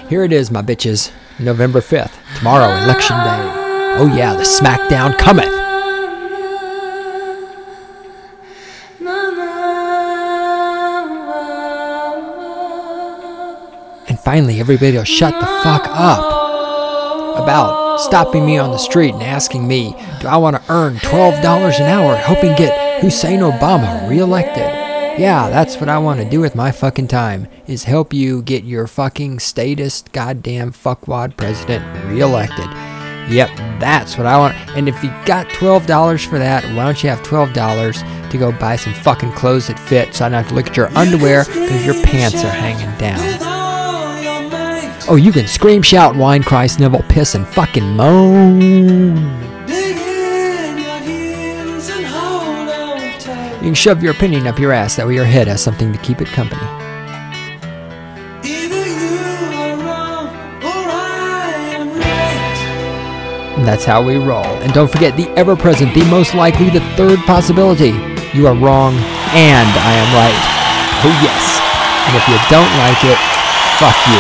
Here it is, my bitches. November 5th. Tomorrow, Election Day. Oh yeah, the smackdown cometh. And finally, everybody will shut the fuck up about stopping me on the street and asking me, do I want to earn $12 an hour hoping to get Hussein Obama reelected? Yeah, that's what I want to do with my fucking time, is help you get your fucking statist goddamn fuckwad president reelected. Yep, that's what I want. And if you got $12 for that, why don't you have $12 to go buy some fucking clothes that fit so I don't have to look at your underwear because your pants are hanging down. Oh, you can scream, shout, whine, cry, snivel, piss, and fucking moan. You can shove your opinion up your ass, that way your head has something to keep it company. And that's how we roll. And don't forget, the ever-present, the most likely, the third possibility. You are wrong, and I am right. Oh yes. And if you don't like it, fuck you.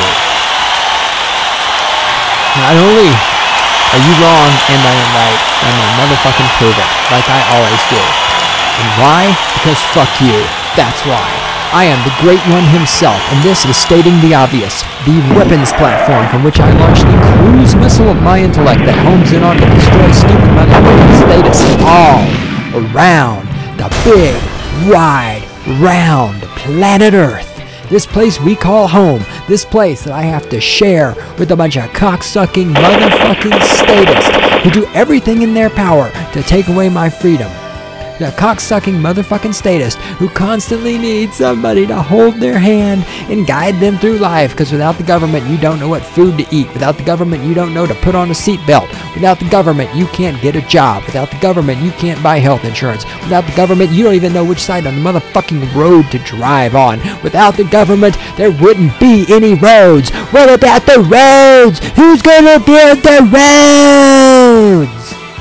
Not only are you wrong and I am right, I'm gonna motherfucking prove it, like I always do. And why? Because fuck you. That's why. I am the Great One himself, and this is stating the obvious. The weapons platform from which I launch the cruise missile of my intellect that homes in on to destroy stupid motherfucking status all around the big, wide, round planet Earth. This place we call home. This place that I have to share with a bunch of cocksucking motherfucking statists who do everything in their power to take away my freedom. The cocksucking motherfucking statist who constantly needs somebody to hold their hand and guide them through life, because without the government you don't know what food to eat. Without the government you don't know to put on a seatbelt. Without the government you can't get a job. Without the government you can't buy health insurance. Without the government you don't even know which side on the motherfucking road to drive on. Without the government there wouldn't be any roads. What about the roads? Who's gonna build the roads?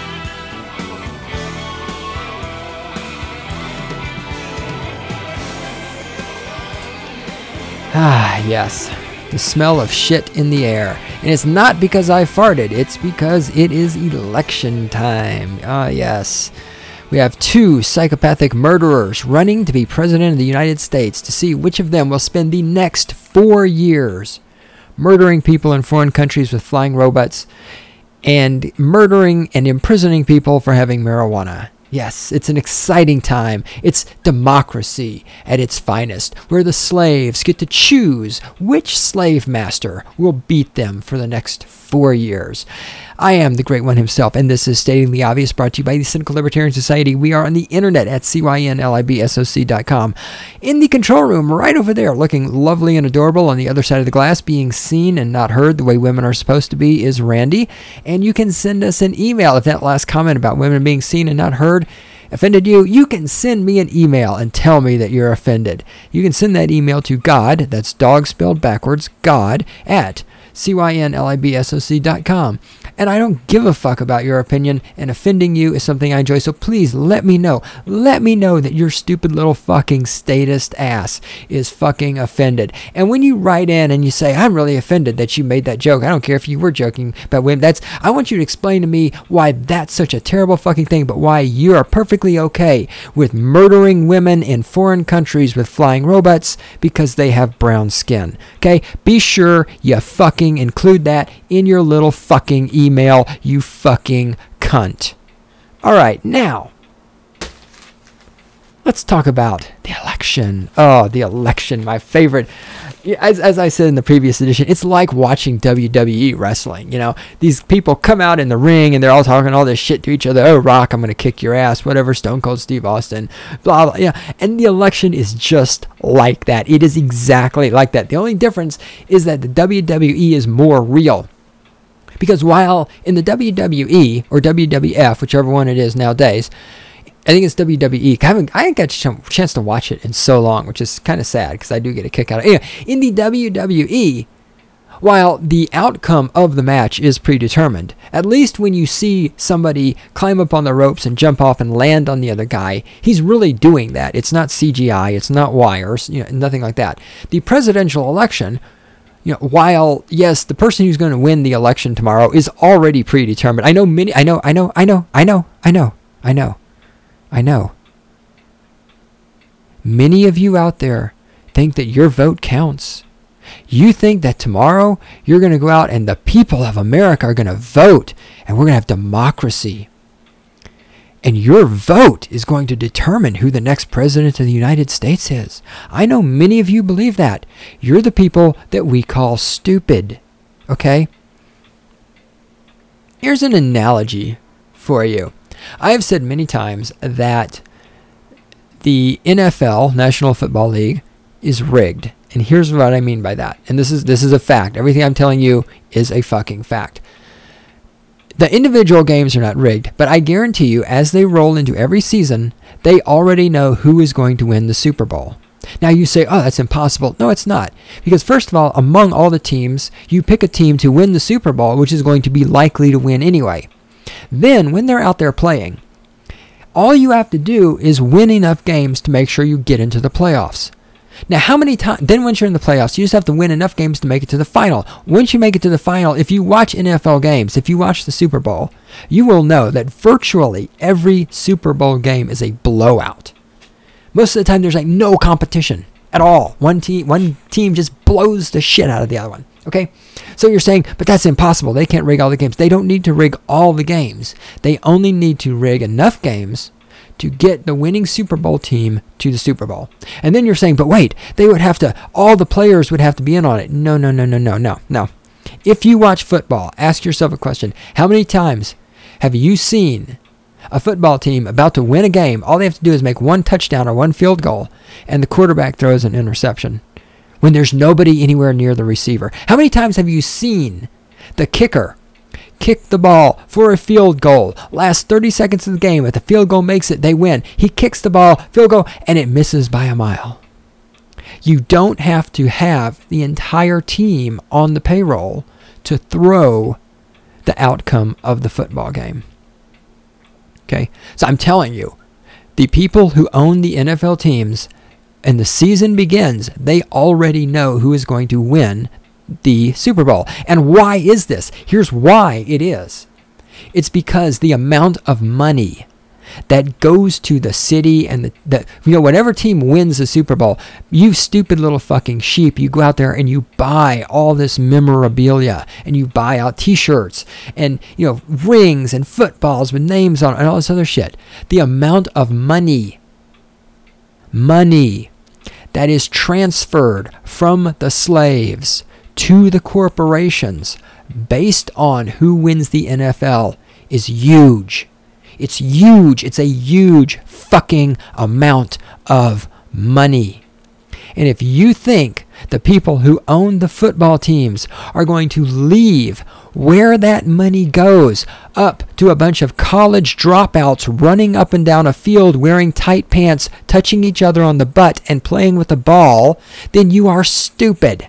Ah, yes. The smell of shit in the air. And it's not because I farted, it's because it is election time. Ah, yes. We have two psychopathic murderers running to be president of the United States to see which of them will spend the next 4 years murdering people in foreign countries with flying robots and murdering and imprisoning people for having marijuana. Yes, it's an exciting time. It's democracy at its finest, where the slaves get to choose which slave master will beat them for the next 4 years. I am the Great One himself, and this is Stating the Obvious, brought to you by the Cynical Libertarian Society. We are on the internet at cynlibsoc.com. In the control room, right over there, looking lovely and adorable on the other side of the glass, being seen and not heard the way women are supposed to be, is Randy. And you can send us an email if that last comment about women being seen and not heard offended you. You can send me an email and tell me that you're offended. You can send that email to God, that's dog spelled backwards, God, at cynlibsoc.com. And I don't give a fuck about your opinion, and offending you is something I enjoy, so please let me know. Let me know that your stupid little fucking statist ass is fucking offended. And when you write in and you say, I'm really offended that you made that joke, I don't care if you were joking about women, I want you to explain to me why that's such a terrible fucking thing, but why you are perfectly okay with murdering women in foreign countries with flying robots because they have brown skin. Okay? Be sure you fucking include that in your little fucking email, you fucking cunt. Alright, now, let's talk about the election. Oh, the election, my favorite. As I said in the previous edition, it's like watching WWE wrestling. You know, these people come out in the ring and they're all talking all this shit to each other. Oh, Rock, I'm going to kick your ass. Whatever, Stone Cold Steve Austin. Blah, blah. Yeah. And the election is just like that. It is exactly like that. The only difference is that the WWE is more real. Because while in the WWE, or WWF, whichever one it is nowadays, I think it's WWE. I ain't got a chance to watch it in so long, which is kind of sad because I do get a kick out of it. Anyway, in the WWE, while the outcome of the match is predetermined, at least when you see somebody climb up on the ropes and jump off and land on the other guy, he's really doing that. It's not CGI. It's not wires. You know, nothing like that. The presidential election, while, yes, the person who's going to win the election tomorrow is already predetermined. I know. Many of you out there think that your vote counts. You think that tomorrow you're going to go out and the people of America are going to vote and we're going to have democracy. And your vote is going to determine who the next president of the United States is. I know many of you believe that. You're the people that we call stupid. Okay? Here's an analogy for you. I have said many times that the NFL, National Football League, is rigged. And here's what I mean by that. And this is a fact. Everything I'm telling you is a fucking fact. The individual games are not rigged, but I guarantee you, as they roll into every season, they already know who is going to win the Super Bowl. Now you say, oh, that's impossible. No, it's not. Because first of all, among all the teams, you pick a team to win the Super Bowl, which is going to be likely to win anyway. Then, when they're out there playing, all you have to do is win enough games to make sure you get into the playoffs. Now, how many times, then once you're in the playoffs, you just have to win enough games to make it to the final. Once you make it to the final, if you watch NFL games, if you watch the Super Bowl, you will know that virtually every Super Bowl game is a blowout. Most of the time, there's like no competition at all. One team just blows the shit out of the other one. Okay? So you're saying, but that's impossible. They can't rig all the games. They don't need to rig all the games. They only need to rig enough games to get the winning Super Bowl team to the Super Bowl. And then you're saying, but wait, all the players would have to be in on it. No. If you watch football, ask yourself a question. How many times have you seen a football team about to win a game? All they have to do is make one touchdown or one field goal, and the quarterback throws an interception when there's nobody anywhere near the receiver. How many times have you seen the kicker kick the ball for a field goal? Last 30 seconds of the game, if the field goal makes it, they win. He kicks the ball, field goal, and it misses by a mile. You don't have to have the entire team on the payroll to throw the outcome of the football game. Okay? So I'm telling you, the people who own the NFL teams and the season begins, they already know who is going to win the Super Bowl. And why is this? Here's why it is. It's because the amount of money that goes to the city and whatever team wins the Super Bowl, you stupid little fucking sheep, you go out there and you buy all this memorabilia and you buy out t-shirts and rings and footballs with names on it and all this other shit. The amount of money that is transferred from the slaves to the corporations based on who wins the NFL is huge. It's huge. It's a huge fucking amount of money. And if you think the people who own the football teams are going to leave where that money goes up to a bunch of college dropouts running up and down a field wearing tight pants, touching each other on the butt and playing with a ball, then you are stupid.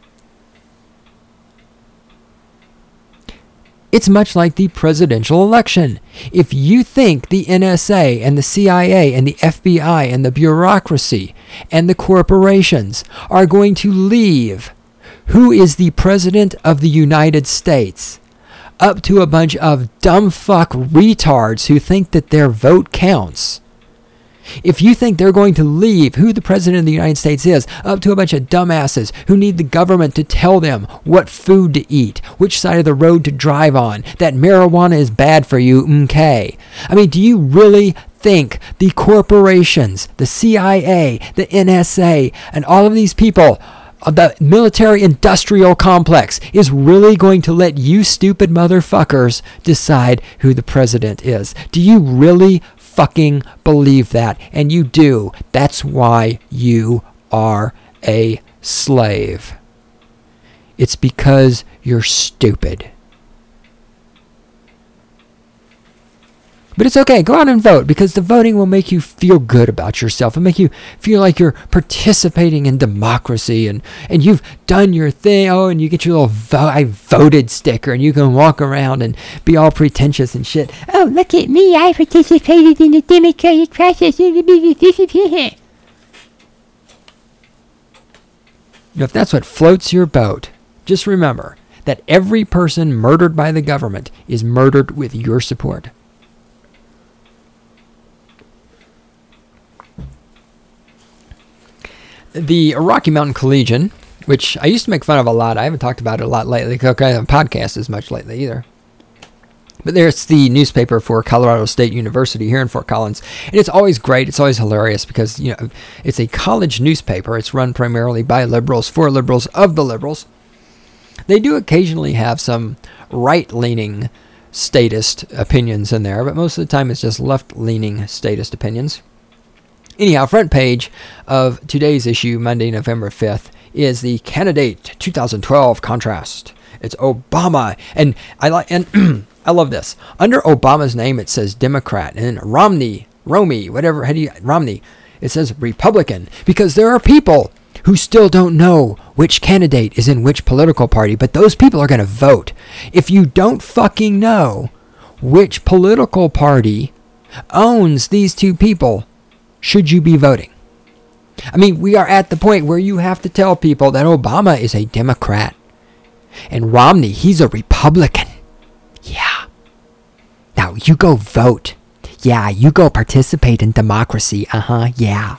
It's much like the presidential election. If you think the NSA and the CIA and the FBI and the bureaucracy and the corporations are going to leave who is the president of the United States up to a bunch of dumb fuck retards who think that their vote counts, if you think they're going to leave who the president of the United States is up to a bunch of dumbasses who need the government to tell them what food to eat, which side of the road to drive on, that marijuana is bad for you, okay. I mean, do you really think the corporations, the CIA, the NSA, and all of these people, the military-industrial complex, is really going to let you stupid motherfuckers decide who the president is? Do you really fucking believe that? And you do. That's why you are a slave. It's because you're stupid. But it's okay. Go out and vote, because the voting will make you feel good about yourself. It'll make you feel like you're participating in democracy and you've done your thing. Oh, and you get your little I voted sticker and you can walk around and be all pretentious and shit. Oh, look at me. I participated in the democratic process. If that's what floats your boat, just remember that every person murdered by the government is murdered with your support. The Rocky Mountain Collegian, which I used to make fun of a lot. I haven't talked about it a lot lately because I haven't podcast as much lately either. But there's the newspaper for Colorado State University here in Fort Collins. And it's always great. It's always hilarious because, it's a college newspaper. It's run primarily by liberals, for liberals, of the liberals. They do occasionally have some right-leaning statist opinions in there, but most of the time it's just left-leaning statist opinions. Anyhow, front page of today's issue, Monday, November 5th, is the candidate 2012 contrast. It's Obama, and I love this. Under Obama's name, it says Democrat, and then Romney, it says Republican, because there are people who still don't know which candidate is in which political party, but those people are going to vote. If you don't fucking know which political party owns these two people, should you be voting? I mean, we are at the point where you have to tell people that Obama is a Democrat and Romney, he's a Republican. Yeah. Now, you go vote. Yeah, you go participate in democracy. Yeah.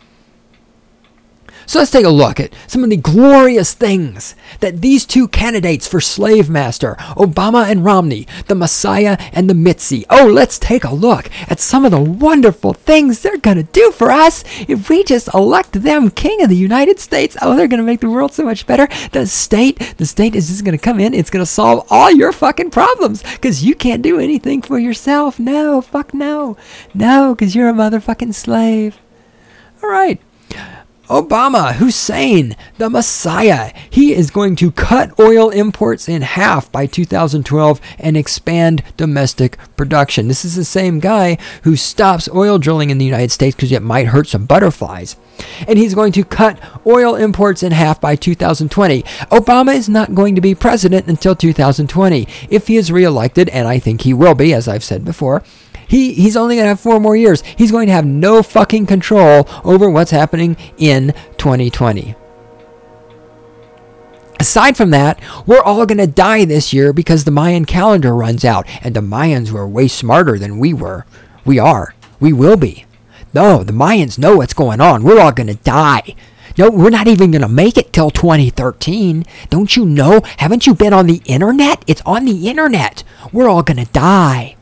So let's take a look at some of the glorious things that these two candidates for slave master, Obama and Romney, the Messiah and the Mitzi. Oh, let's take a look at some of the wonderful things they're going to do for us if we just elect them king of the United States. Oh, they're going to make the world so much better. The state is just going to come in. It's going to solve all your fucking problems because you can't do anything for yourself. No, fuck no. No, because you're a motherfucking slave. All right. Obama, Hussein, the Messiah, he is going to cut oil imports in half by 2012 and expand domestic production. This is the same guy who stops oil drilling in the United States because it might hurt some butterflies. And he's going to cut oil imports in half by 2020. Obama is not going to be president until 2020. If he is reelected, and I think he will be, as I've said before, He's only going to have 4 more years. He's going to have no fucking control over what's happening in 2020. Aside from that, we're all going to die this year because the Mayan calendar runs out. And the Mayans were way smarter than we were. We are. We will be. No, the Mayans know what's going on. We're all going to die. No, we're not even going to make it till 2013. Don't you know? Haven't you been on the internet? It's on the internet. We're all going to die.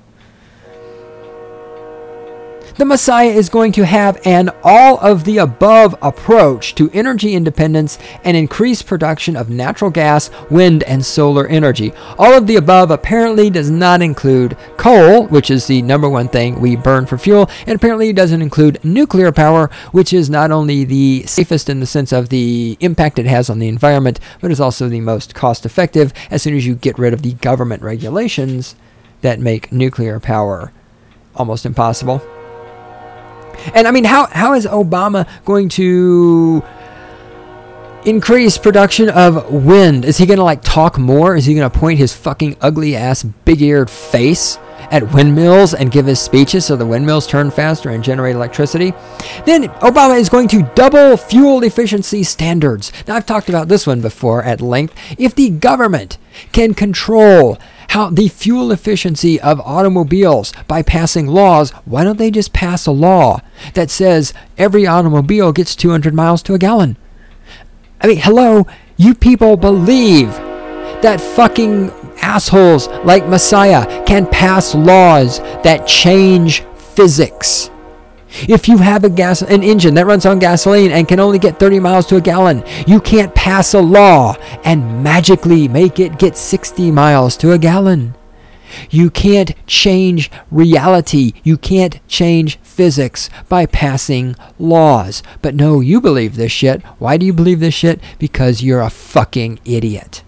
The Messiah is going to have an all-of-the-above approach to energy independence and increased production of natural gas, wind, and solar energy. All of the above apparently does not include coal, which is the number one thing we burn for fuel, and apparently doesn't include nuclear power, which is not only the safest in the sense of the impact it has on the environment, but is also the most cost-effective as soon as you get rid of the government regulations that make nuclear power almost impossible. And I mean, how is Obama going to increase production of wind? Is he going to talk more? Is he going to point his fucking ugly ass big-eared face at windmills and give his speeches so the windmills turn faster and generate electricity? Then Obama is going to double fuel efficiency standards. Now, I've talked about this one before at length. If the government can control how the fuel efficiency of automobiles by passing laws, why don't they just pass a law that says every automobile gets 200 miles to a gallon? I mean, hello, you people believe that fucking assholes like Messiah can pass laws that change physics. If you have an engine that runs on gasoline and can only get 30 miles to a gallon, you can't pass a law and magically make it get 60 miles to a gallon. You can't change reality. You can't change physics by passing laws. But no, you believe this shit. Why do you believe this shit? Because you're a fucking idiot.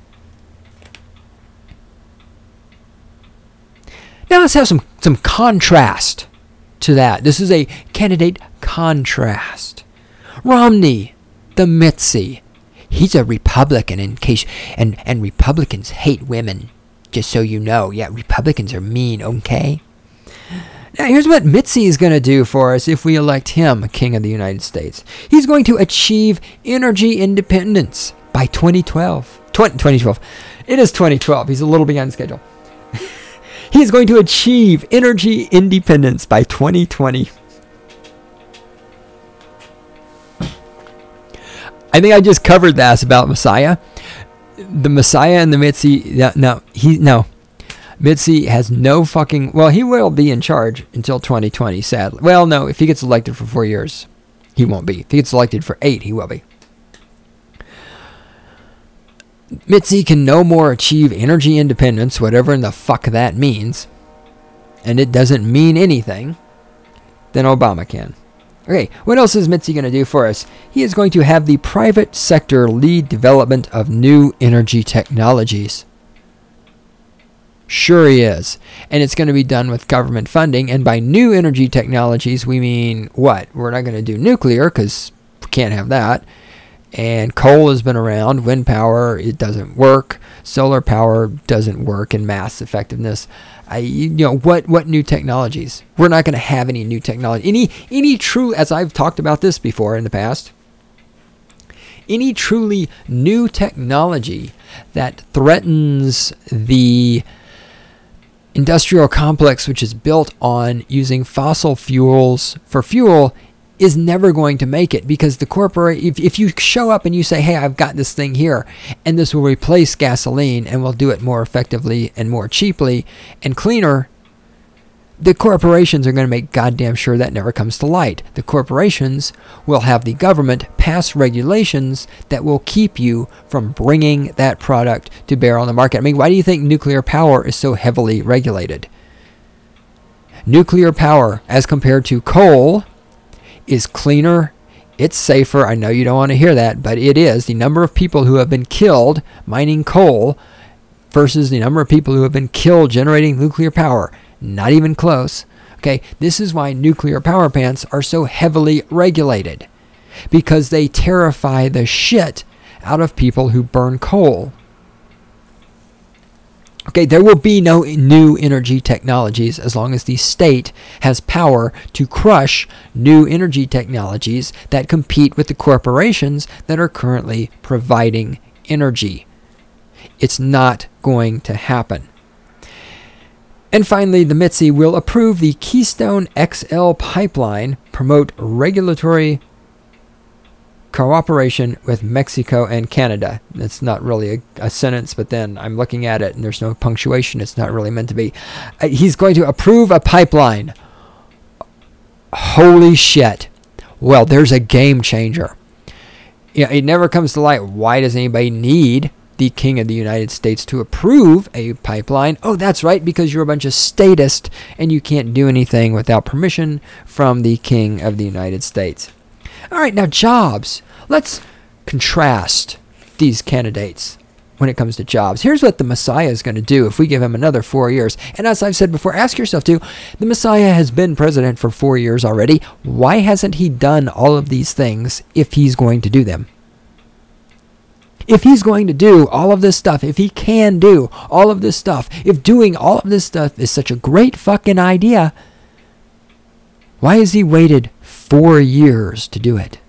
Now let's have some contrast to that. This is a candidate contrast. Romney, the Mitzi, he's a Republican in case, and Republicans hate women, just so you know. Yeah, Republicans are mean, okay? Now, here's what Mitzi is going to do for us if we elect him King of the United States. He's going to achieve energy independence by 2012. 2012. It is 2012. He's a little behind schedule. He is going to achieve energy independence by 2020. I think I just covered that about Messiah. The Messiah and the Mitzi. No. Mitzi has no fucking... Well, he will be in charge until 2020, sadly. Well, no, if he gets elected for 4 years, he won't be. If he gets elected for 8, he will be. Mitzi can no more achieve energy independence, whatever in the fuck that means, and it doesn't mean anything, than Obama can. Okay, what else is Mitzi going to do for us? He is going to have the private sector lead development of new energy technologies. Sure he is. And it's going to be done with government funding, and by new energy technologies, we mean what? We're not going to do nuclear, because we can't have that. And coal has been around. Wind power, it doesn't work. Solar power doesn't work in mass effectiveness. What new technologies? We're not going to have any new technology. Any true, as I've talked about this before in the past, any truly new technology that threatens the industrial complex, which is built on using fossil fuels for fuel, is never going to make it, because the if you show up and you say, hey, I've got this thing here and this will replace gasoline and will do it more effectively and more cheaply and cleaner, the corporations are going to make goddamn sure that never comes to light. The corporations will have the government pass regulations that will keep you from bringing that product to bear on the market. I mean, why do you think nuclear power is so heavily regulated? Nuclear power, as compared to coal, is cleaner, it's safer. I know you don't want to hear that, but it is. The number of people who have been killed mining coal versus the number of people who have been killed generating nuclear power, not even close. Okay, this is why nuclear power plants are so heavily regulated, because they terrify the shit out of people who burn coal. Okay, there will be no new energy technologies as long as the state has power to crush new energy technologies that compete with the corporations that are currently providing energy. It's not going to happen. And finally, the Mitzi will approve the Keystone XL pipeline, promote regulatory cooperation with Mexico and Canada. That's not really a sentence, but then I'm looking at it and there's no punctuation. It's not really meant to be. He's going to approve a pipeline. Holy shit. Well, there's a game changer. It never comes to light. Why does anybody need the King of the United States to approve a pipeline? Oh, that's right, because you're a bunch of statists and you can't do anything without permission from the King of the United States. All right, now jobs. Let's contrast these candidates when it comes to jobs. Here's what the Messiah is going to do if we give him another 4 years. And as I've said before, ask yourself too, the Messiah has been president for 4 years already. Why hasn't he done all of these things if he's going to do them? If he's going to do all of this stuff, if he can do all of this stuff, if doing all of this stuff is such a great fucking idea, why has he waited 4 years to do it?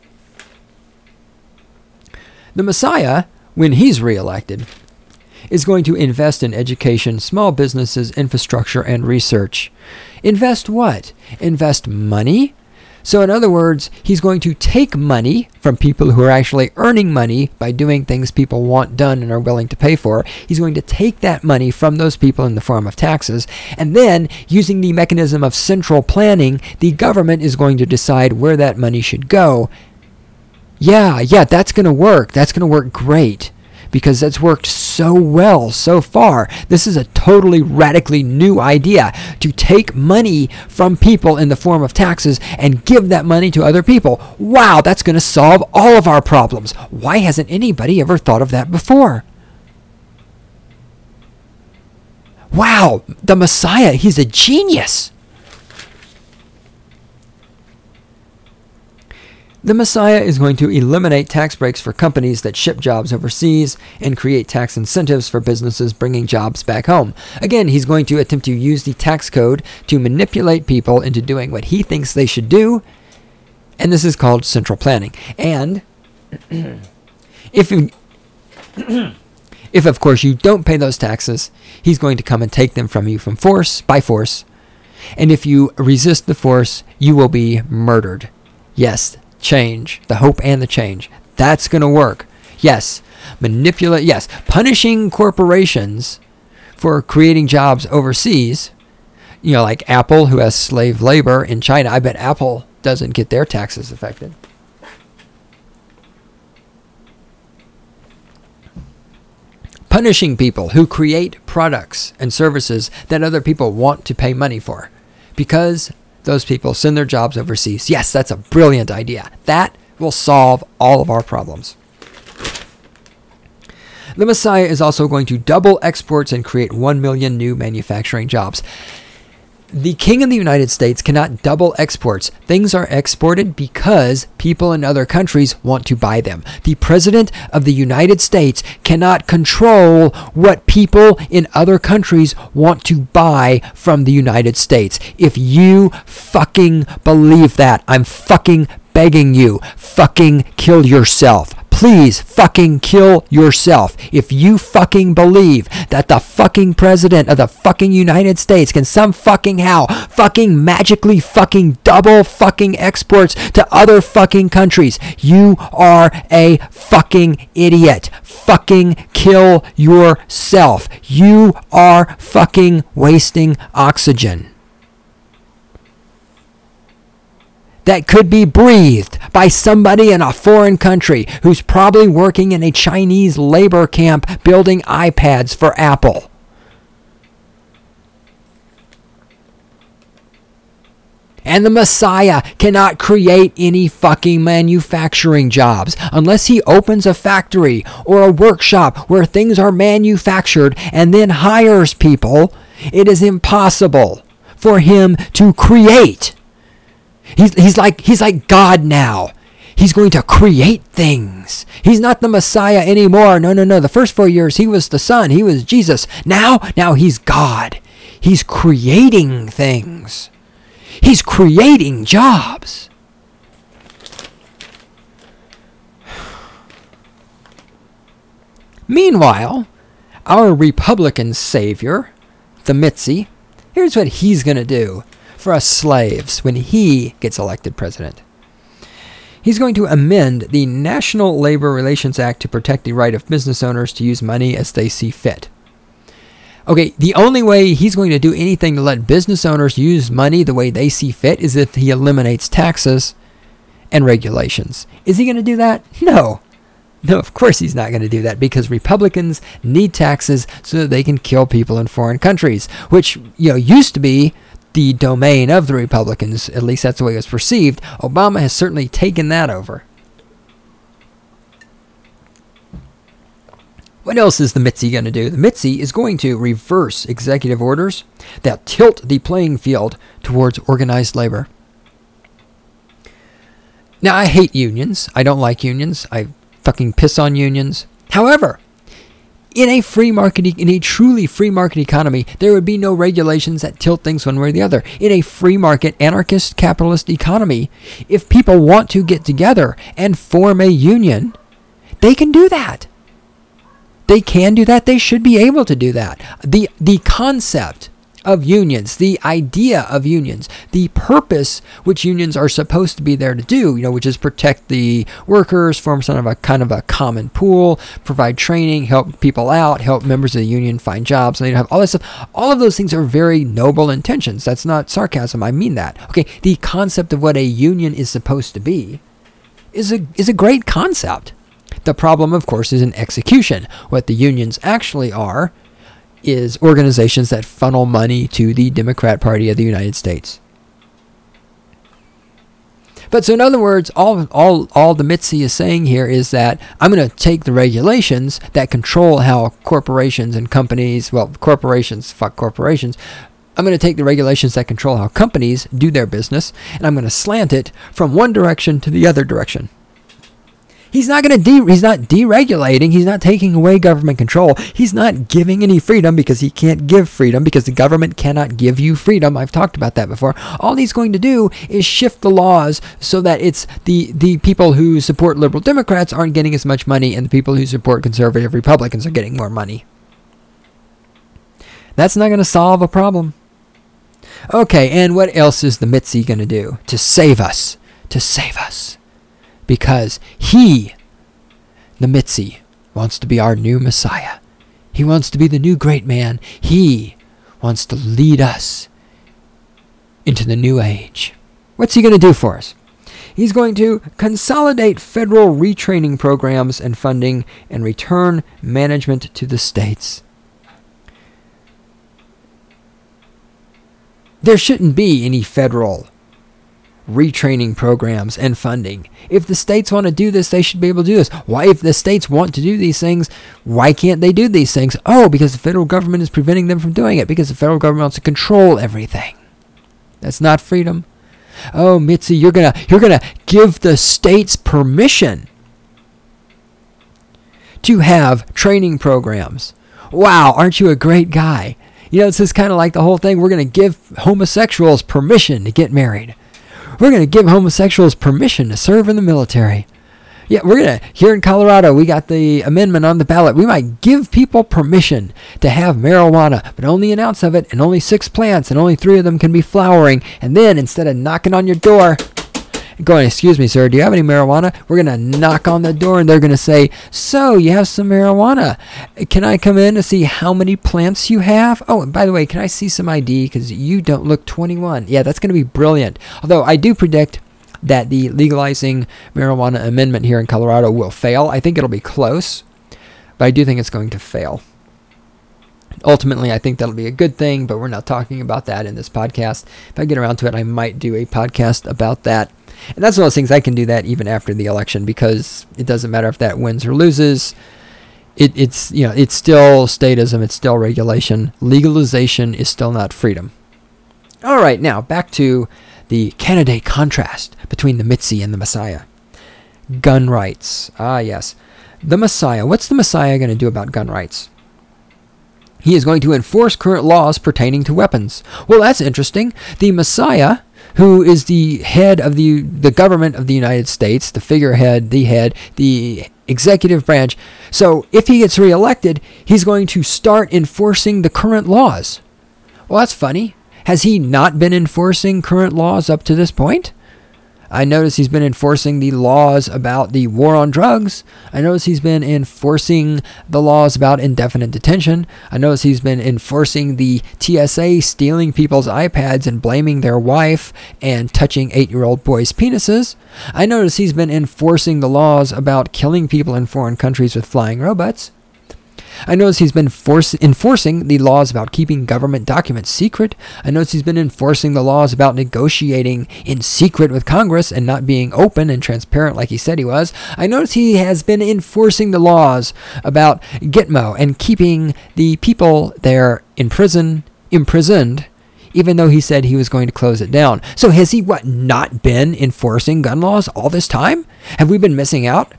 The Messiah, when he's reelected, is going to invest in education, small businesses, infrastructure, and research. Invest what? Invest money? So in other words, he's going to take money from people who are actually earning money by doing things people want done and are willing to pay for. He's going to take that money from those people in the form of taxes, and then using the mechanism of central planning, the government is going to decide where that money should go. Yeah, that's going to work. That's going to work great, because that's worked so well so far. This is a totally radically new idea, to take money from people in the form of taxes and give that money to other people. Wow, that's going to solve all of our problems. Why hasn't anybody ever thought of that before? Wow, the Messiah, he's a genius. The Messiah is going to eliminate tax breaks for companies that ship jobs overseas and create tax incentives for businesses bringing jobs back home. Again, he's going to attempt to use the tax code to manipulate people into doing what he thinks they should do, and this is called central planning. And if If, of course, you don't pay those taxes, he's going to come and take them from you by force. And if you resist the force, you will be murdered. Yes, change, the hope and the change. That's going to work. Yes, punishing corporations for creating jobs overseas. Like Apple, who has slave labor in China. I bet Apple doesn't get their taxes affected. Punishing people who create products and services that other people want to pay money for because those people send their jobs overseas. Yes, that's a brilliant idea. That will solve all of our problems. The Messiah is also going to double exports and create 1 million new manufacturing jobs. The King of the United States cannot double exports. Things are exported because people in other countries want to buy them. The President of the United States cannot control what people in other countries want to buy from the United States. If you fucking believe that, I'm fucking begging you, fucking kill yourself. Please fucking kill yourself if you fucking believe that the fucking president of the fucking United States can some fucking how fucking magically fucking double fucking exports to other fucking countries. You are a fucking idiot. Fucking kill yourself. You are fucking wasting oxygen that could be breathed by somebody in a foreign country who's probably working in a Chinese labor camp building iPads for Apple. And the Messiah cannot create any fucking manufacturing jobs unless he opens a factory or a workshop where things are manufactured and then hires people. It is impossible for him to create. He's like God now. He's going to create things. He's not the Messiah anymore. No. The first 4 years he was the Son. He was Jesus. Now he's God. He's creating things. He's creating jobs. Meanwhile, our Republican savior, the Mitzi, here's what he's going to do for us slaves when he gets elected president. He's going to amend the National Labor Relations Act to protect the right of business owners to use money as they see fit. Okay, the only way he's going to do anything to let business owners use money the way they see fit is if he eliminates taxes and regulations. Is he going to do that? No, of course he's not going to do that because Republicans need taxes so that they can kill people in foreign countries, which used to be the domain of the Republicans. At least that's the way it was perceived. Obama has certainly taken that over. What else is the Mitzi going to do? The Mitzi is going to reverse executive orders that tilt the playing field towards organized labor. Now, I hate unions. I don't like unions. I fucking piss on unions. However, in a truly free market economy, there would be no regulations that tilt things one way or the other. In a free market, anarchist, capitalist economy, if people want to get together and form a union, they can do that. They can do that. They should be able to do that. The concept of unions, the idea of unions, the purpose which unions are supposed to be there to do, which is protect the workers, form kind of a common pool, provide training, help people out, help members of the union find jobs, and they have all this stuff. All of those things are very noble intentions. That's not sarcasm. I mean that. Okay, the concept of what a union is supposed to be is a great concept. The problem, of course, is in execution. What the unions actually are is organizations that funnel money to the Democrat Party of the United States. But so in other words, all the Mitzi is saying here is that I'm going to take the regulations that control how corporations and companies, fuck corporations. I'm going to take the regulations that control how companies do their business, and I'm going to slant it from one direction to the other direction. He's not he's not deregulating. He's not taking away government control. He's not giving any freedom because he can't give freedom because the government cannot give you freedom. I've talked about that before. All he's going to do is shift the laws so that it's the people who support liberal Democrats aren't getting as much money and the people who support conservative Republicans are getting more money. That's not going to solve a problem. Okay, and what else is the Mitzi going to do to save us? To save us. Because he, the Mitzi, wants to be our new Messiah. He wants to be the new great man. He wants to lead us into the new age. What's he going to do for us? He's going to consolidate federal retraining programs and funding and return management to the states. There shouldn't be any federal retraining programs and funding. If the states want to do this, they should be able to do this. Why, if the states want to do these things, why can't they do these things? Oh, because the federal government is preventing them from doing it, because the federal government wants to control everything. That's not freedom. Oh, Mitzi, you're gonna give the states permission to have training programs. Wow, aren't you a great guy? You know, it's just kind of like the whole thing. We're going to give homosexuals permission to get married. We're going to give homosexuals permission to serve in the military. Yeah, here in Colorado, we got the amendment on the ballot. We might give people permission to have marijuana, but only an ounce of it, and only 6 plants, and only 3 of them can be flowering. And then, instead of knocking on your door, going, excuse me, sir, do you have any marijuana? We're going to knock on the door, and they're going to say, so, you have some marijuana. Can I come in to see how many plants you have? Oh, and by the way, can I see some ID? Because you don't look 21. Yeah, that's going to be brilliant. Although, I do predict that the legalizing marijuana amendment here in Colorado will fail. I think it'll be close, but I do think it's going to fail. Ultimately, I think that'll be a good thing, but we're not talking about that in this podcast. If I get around to it, I might do a podcast about that. And that's one of those things, I can do that even after the election, because it doesn't matter if that wins or loses. It's still statism, it's still regulation. Legalization is still not freedom. All right, now back to the candidate contrast between the Mitzi and the Messiah. Gun rights. Ah, yes. The Messiah. What's the Messiah going to do about gun rights? He is going to enforce current laws pertaining to weapons. Well, that's interesting. The Messiah, who is the head of the government of the United States, the figurehead, the head, the executive branch. So if he gets reelected, he's going to start enforcing the current laws. Well, that's funny. Has he not been enforcing current laws up to this point? I notice he's been enforcing the laws about the war on drugs. I notice he's been enforcing the laws about indefinite detention. I notice he's been enforcing the TSA stealing people's iPads and blaming their wife and touching 8-year-old boys' penises. I notice he's been enforcing the laws about killing people in foreign countries with flying robots. I notice he's been enforcing the laws about keeping government documents secret. I notice he's been enforcing the laws about negotiating in secret with Congress and not being open and transparent like he said he was. I notice he has been enforcing the laws about Gitmo and keeping the people there imprisoned, even though he said he was going to close it down. So has he, not been enforcing gun laws all this time? Have we been missing out?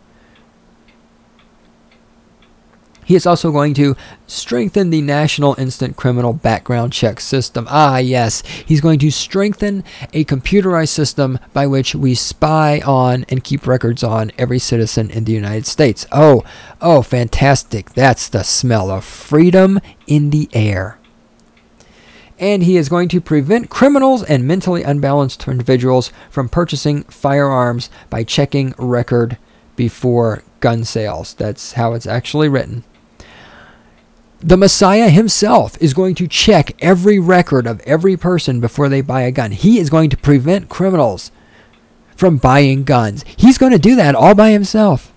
He is also going to strengthen the National Instant Criminal Background Check System. Ah, yes. He's going to strengthen a computerized system by which we spy on and keep records on every citizen in the United States. Oh, fantastic. That's the smell of freedom in the air. And he is going to prevent criminals and mentally unbalanced individuals from purchasing firearms by checking record before gun sales. That's how it's actually written. The Messiah himself is going to check every record of every person before they buy a gun. He is going to prevent criminals from buying guns. He's going to do that all by himself.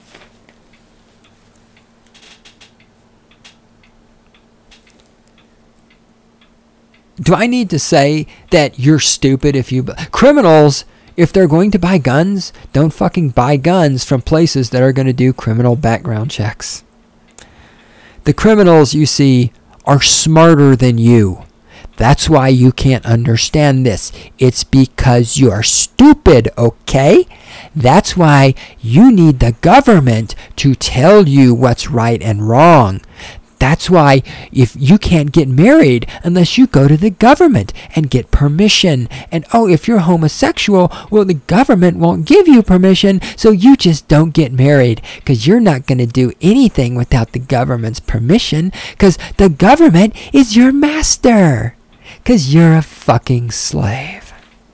Do I need to say that you're stupid if you... Criminals, if they're going to buy guns, don't fucking buy guns from places that are going to do criminal background checks. The criminals, you see, are smarter than you. That's why you can't understand this. It's because you're stupid, okay? That's why you need the government to tell you what's right and wrong. That's why if you can't get married unless you go to the government and get permission. And if you're homosexual, well, the government won't give you permission, so you just don't get married because you're not going to do anything without the government's permission because the government is your master because you're a fucking slave.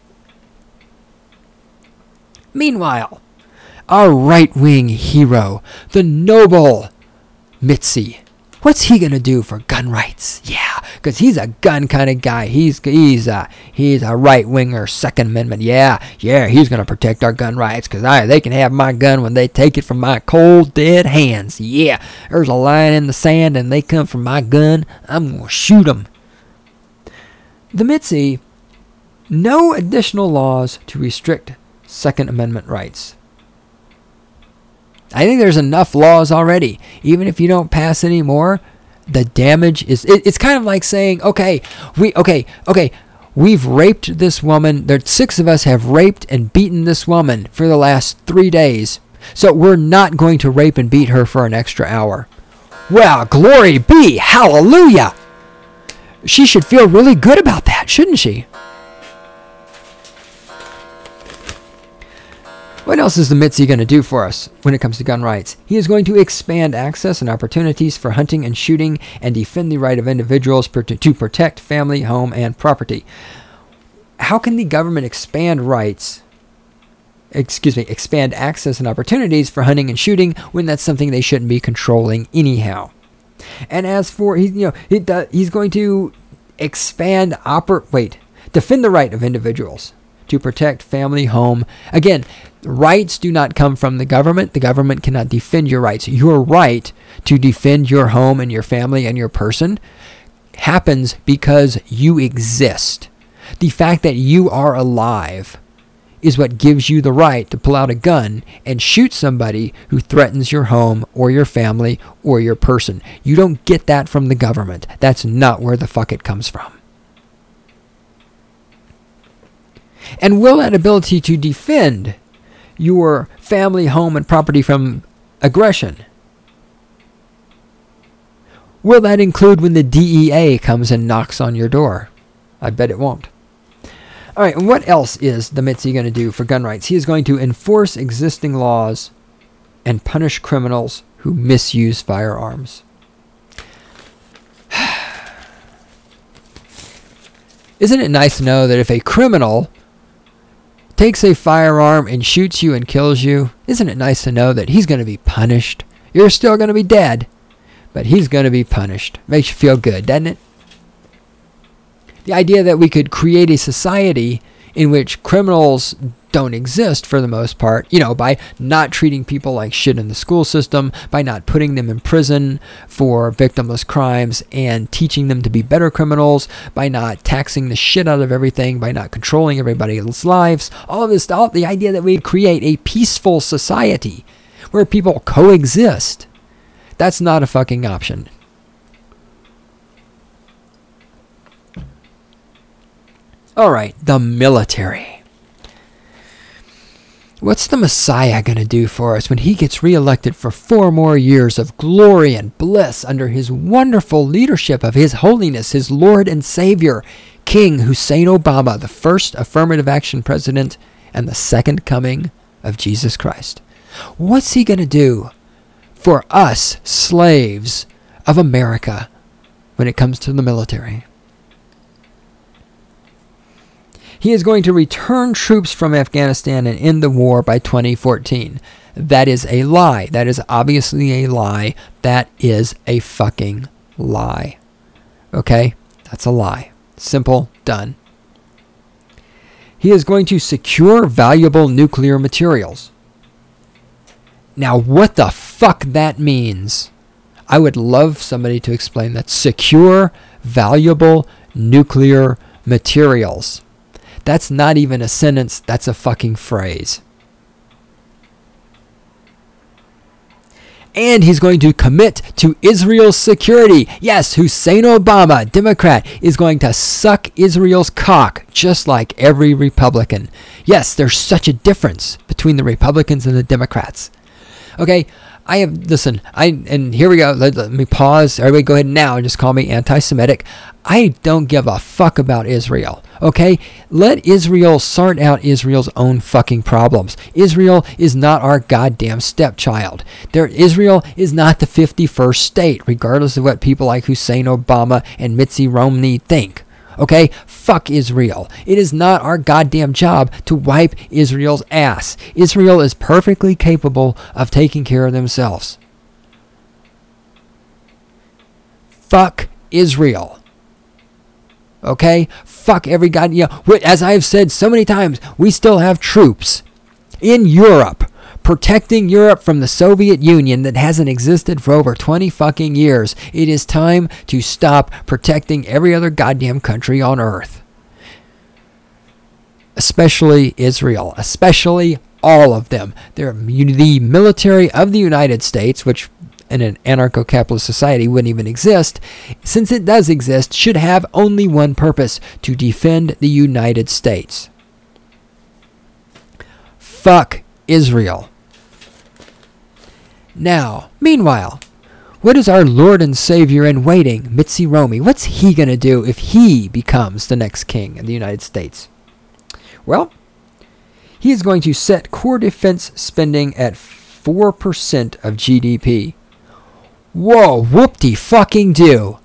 Meanwhile, our right-wing hero, the noble Mitzi, what's he gonna do for gun rights? Yeah, because he's a gun kind of guy. He's a right-winger, Second Amendment. Yeah, he's gonna protect our gun rights because they can have my gun when they take it from my cold, dead hands. Yeah, there's a line in the sand and they come from my gun. I'm gonna shoot them. The Mitzi, no additional laws to restrict Second Amendment rights. I think there's enough laws already. Even if you don't pass any more, the damage is... It's kind of like saying, we've raped this woman. There's 6 of us have raped and beaten this woman for the last 3 days. So we're not going to rape and beat her for an extra hour. Well, glory be. Hallelujah. She should feel really good about that, shouldn't she? What else is the Mitzi going to do for us when it comes to gun rights? He is going to expand access and opportunities for hunting and shooting and defend the right of individuals to protect family, home, and property. How can the government expand access and opportunities for hunting and shooting when that's something they shouldn't be controlling anyhow? And as for, he's going to defend the right of individuals to protect family, home. Again, rights do not come from the government. The government cannot defend your rights. Your right to defend your home and your family and your person happens because you exist. The fact that you are alive is what gives you the right to pull out a gun and shoot somebody who threatens your home or your family or your person. You don't get that from the government. That's not where the fuck it comes from. And will that ability to defend your family, home, and property from aggression, will that include when the DEA comes and knocks on your door? I bet it won't. All right, and what else is the Mitzi going to do for gun rights? He is going to enforce existing laws and punish criminals who misuse firearms. Isn't it nice to know that if a criminal takes a firearm and shoots you and kills you, isn't it nice to know that he's going to be punished? You're still going to be dead, but he's going to be punished. Makes you feel good, doesn't it? The idea that we could create a society in which criminals don't exist for the most part, by not treating people like shit in the school system, by not putting them in prison for victimless crimes and teaching them to be better criminals, by not taxing the shit out of everything, by not controlling everybody's lives, all of this, the idea that we create a peaceful society where people coexist, that's not a fucking option. All right, the military. What's the Messiah going to do for us when he gets reelected for 4 more years of glory and bliss under his wonderful leadership of His Holiness, his Lord and Savior, King Hussein Obama, the first affirmative action president and the second coming of Jesus Christ? What's he going to do for us, slaves of America, when it comes to the military? He is going to return troops from Afghanistan and end the war by 2014. That is a lie. That is obviously a lie. That is a fucking lie. Okay? That's a lie. Simple, done. He is going to secure valuable nuclear materials. Now, what the fuck that means, I would love somebody to explain that. Secure valuable nuclear materials. That's not even a sentence, that's a fucking phrase. And he's going to commit to Israel's security. Yes, Hussein Obama, Democrat, is going to suck Israel's cock just like every Republican. Yes, there's such a difference between the Republicans and the Democrats. Okay, and here we go. Let me pause. Everybody go ahead now and just call me anti-Semitic. I don't give a fuck about Israel. Okay? Let Israel sort out Israel's own fucking problems. Israel is not our goddamn stepchild. Israel is not the 51st state, regardless of what people like Hussein Obama and Mitzi Romney think. Okay? Fuck Israel. It is not our goddamn job to wipe Israel's ass. Israel is perfectly capable of taking care of themselves. Fuck Israel. Okay? Fuck every goddamn... as I have said so many times, we still have troops in Europe protecting Europe from the Soviet Union that hasn't existed for over 20 fucking years. It is time to stop protecting every other goddamn country on earth. Especially Israel. Especially all of them. They're the military of the United States, which in an anarcho-capitalist society wouldn't even exist, since it does exist, should have only one purpose: to defend the United States. Fuck Israel. Now, meanwhile, what is our Lord and Savior in waiting, Mitzi Romney? What's he going to do if he becomes the next king of the United States? Well, he is going to set core defense spending at 4% of GDP. Whoa, whoop-de-fucking-do.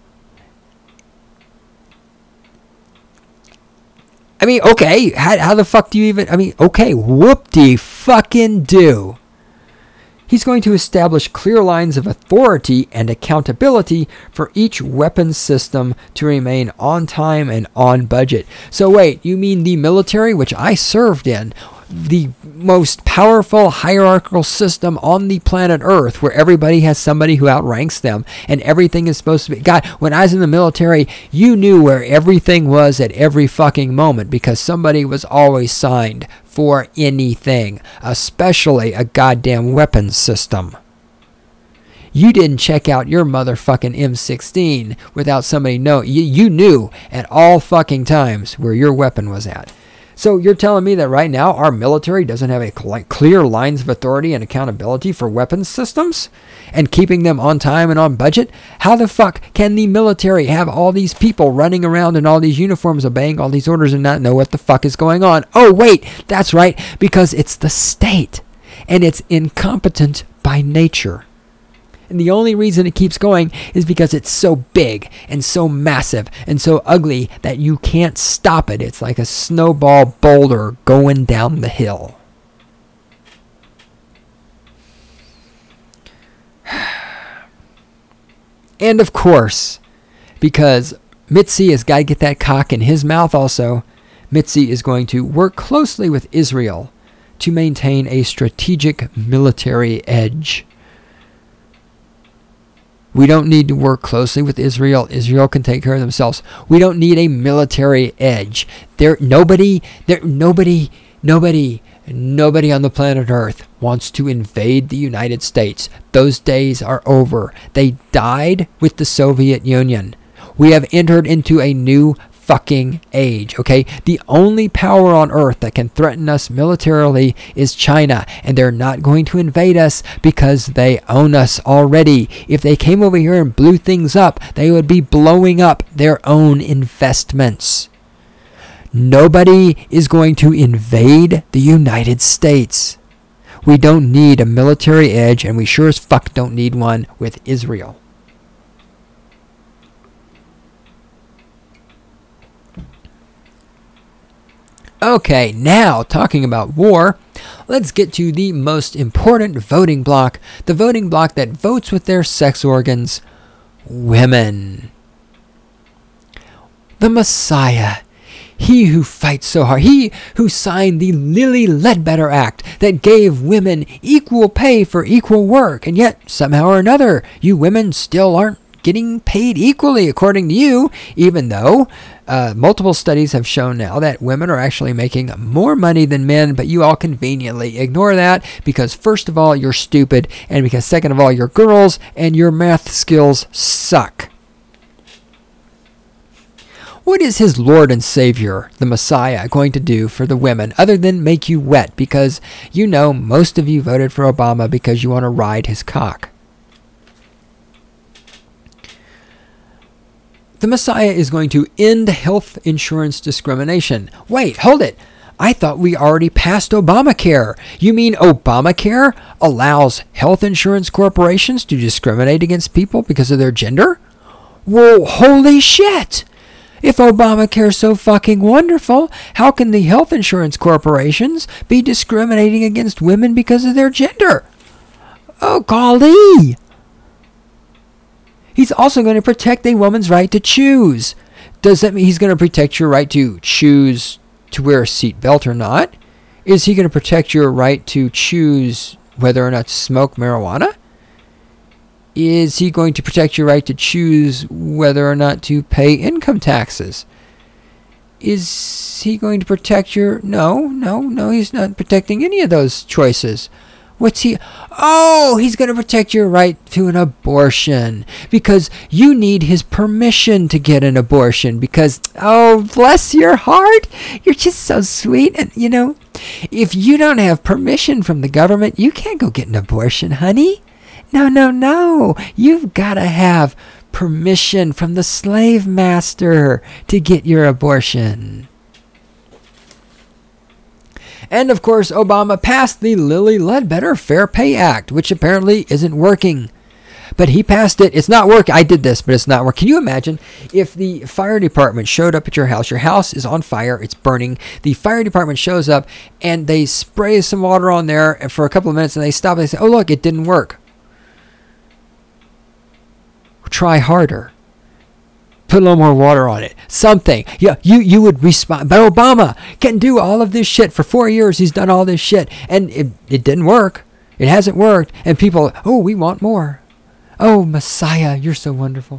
I mean, okay, how the fuck do you even... okay, whoop-de-fucking-do. He's going to establish clear lines of authority and accountability for each weapons system to remain on time and on budget. So wait, you mean the military, which I served in, the most powerful hierarchical system on the planet Earth, where everybody has somebody who outranks them and everything is supposed to be... God, when I was in the military, you knew where everything was at every fucking moment because somebody was always signed for anything, especially a goddamn weapons system. You didn't check out your motherfucking M16 without somebody knowing. You knew at all fucking times where your weapon was at. So you're telling me that right now our military doesn't have a clear lines of authority and accountability for weapons systems and keeping them on time and on budget? How the fuck can the military have all these people running around in all these uniforms obeying all these orders and not know what the fuck is going on? Oh, wait, that's right, because it's the state and it's incompetent by nature. And the only reason it keeps going is because it's so big and so massive and so ugly that you can't stop it. It's like a snowball boulder going down the hill. And of course, because Mitzi has got to get that cock in his mouth also, Mitzi is going to work closely with Israel to maintain a strategic military edge. We don't need to work closely with Israel. Israel can take care of themselves. We don't need a military edge. Nobody on the planet Earth wants to invade the United States. Those days are over. They died with the Soviet Union. We have entered into a new fucking age, okay? The only power on earth that can threaten us militarily is China, and they're not going to invade us because they own us already. If they came over here and blew things up, they would be blowing up their own investments. Nobody is going to invade the United States. We don't need a military edge, and we sure as fuck don't need one with Israel. Okay, now talking about war, let's get to the most important voting bloc, the voting bloc that votes with their sex organs, women. The Messiah, he who fights so hard, he who signed the Lilly Ledbetter Act that gave women equal pay for equal work, and yet somehow or another, you women still aren't getting paid equally, according to you, even though multiple studies have shown now that women are actually making more money than men, but you all conveniently ignore that because, first of all, you're stupid, and because, second of all, you're girls and your math skills suck. What is his Lord and Savior, the Messiah, going to do for the women other than make you wet? Because you know most of you voted for Obama because you want to ride his cock. The Messiah is going to end health insurance discrimination. Wait, hold it. I thought we already passed Obamacare. You mean Obamacare allows health insurance corporations to discriminate against people because of their gender? Whoa, holy shit! If Obamacare is so fucking wonderful, how can the health insurance corporations be discriminating against women because of their gender? Oh, golly! He's also going to protect a woman's right to choose. Does that mean he's going to protect your right to choose to wear a seatbelt or not? Is he going to protect your right to choose whether or not to smoke marijuana? Is he going to protect your right to choose whether or not to pay income taxes? Is he going to protect your... No, he's not protecting any of those choices. What's he... Oh, he's going to protect your right to an abortion because you need his permission to get an abortion because, oh, bless your heart, you're just so sweet. And, you know, if you don't have permission from the government, you can't go get an abortion, honey. No. You've got to have permission from the slave master to get your abortion. And of course, Obama passed the Lilly Ledbetter Fair Pay Act, which apparently isn't working. But he passed it. It's not working. I did this, but it's not working. Can you imagine if the fire department showed up at your house? Your house is on fire. It's burning. The fire department shows up and they spray some water on there for a couple of minutes and they stop and they say, oh, look, it didn't work. Try harder. Put a little more water on it. Something. Yeah, you would respond. But Obama can do all of this shit. For 4 years, he's done all this shit. And it didn't work. It hasn't worked. And people, oh, we want more. Oh, Messiah, you're so wonderful.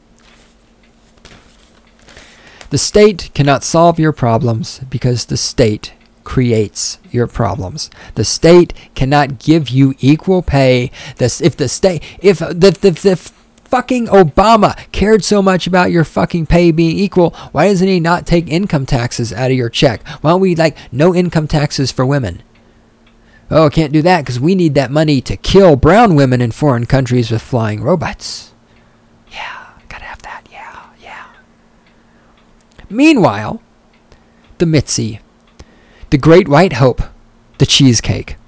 The state cannot solve your problems because the state creates your problems. The state cannot give you equal pay. If the fucking Obama cared so much about your fucking pay being equal, why doesn't he not take income taxes out of your check? Why don't we no income taxes for women? Oh, can't do that because we need that money to kill brown women in foreign countries with flying robots. Yeah, gotta have that. Yeah. Meanwhile, the Mitzi, the Great White Hope, the cheesecake.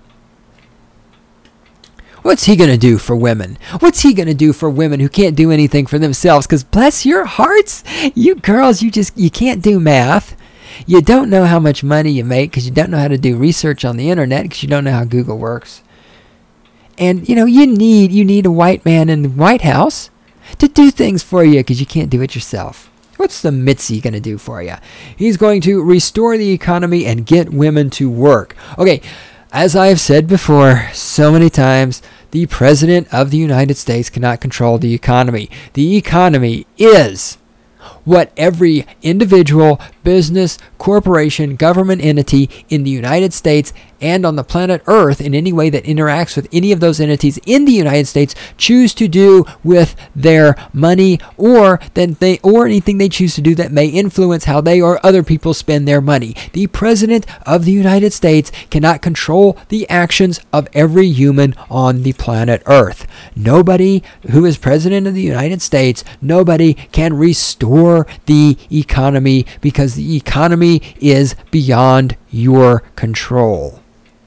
What's he going to do for women? What's he going to do for women who can't do anything for themselves? Because bless your hearts, you girls, you can't do math. You don't know how much money you make because you don't know how to do research on the internet because you don't know how Google works. And, you need a white man in the White House to do things for you because you can't do it yourself. What's the Mitzi going to do for you? He's going to restore the economy and get women to work. Okay. As I have said before so many times, the President of the United States cannot control the economy. The economy is what every individual, business, corporation, government entity in the United States and on the planet Earth in any way that interacts with any of those entities in the United States choose to do with their money or anything they choose to do that may influence how they or other people spend their money. The President of the United States cannot control the actions of every human on the planet Earth. Nobody who is President of the United States, nobody can restore the economy because the economy is beyond your control.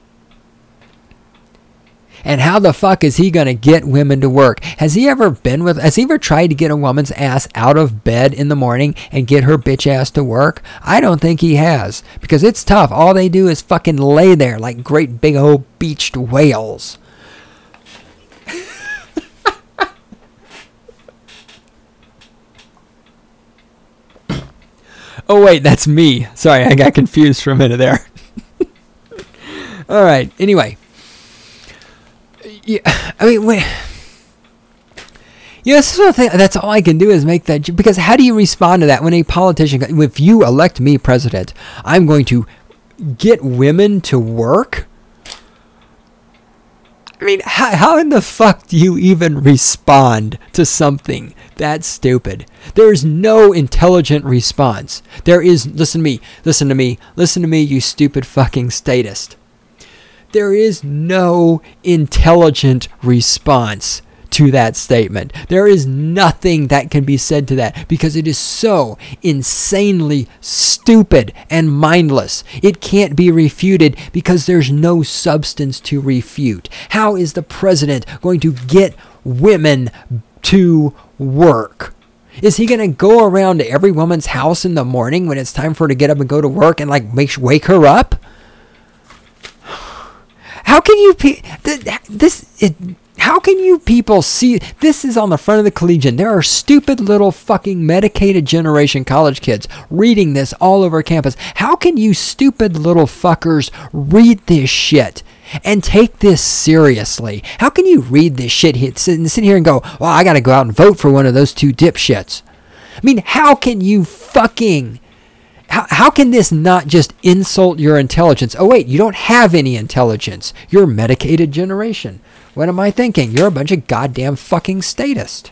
And how the fuck is he going to get women to work? Has he ever tried to get a woman's ass out of bed in the morning and get her bitch ass to work? I don't think he has. Because it's tough. All they do is fucking lay there like great big old beached whales. Oh wait, that's me. Sorry, I got confused for a minute there. All right, anyway. Yeah, I mean, Yes, that's all I can do is make that. Because how do you respond to that when a politician, if you elect me president, I'm going to get women to work? I mean, how in the fuck do you even respond to something that stupid? There is no intelligent response. There is, listen to me, you stupid fucking statist. There is no intelligent response to that statement. There is nothing that can be said to that because it is so insanely stupid and mindless. It can't be refuted because there's no substance to refute. How is the president going to get women to work? Is he going to go around to every woman's house in the morning when it's time for her to get up and go to work and wake her up? How can you how can you people see? This is on the front of the Collegian. There are stupid little fucking medicated generation college kids reading this all over campus. How can you stupid little fuckers read this shit and take this seriously? How can you read this shit, sit here and go, well, I got to go out and vote for one of those two dipshits? I mean, how can you fucking... How can this not just insult your intelligence? Oh, wait, you don't have any intelligence. You're a medicated generation. What am I thinking? You're a bunch of goddamn fucking statists.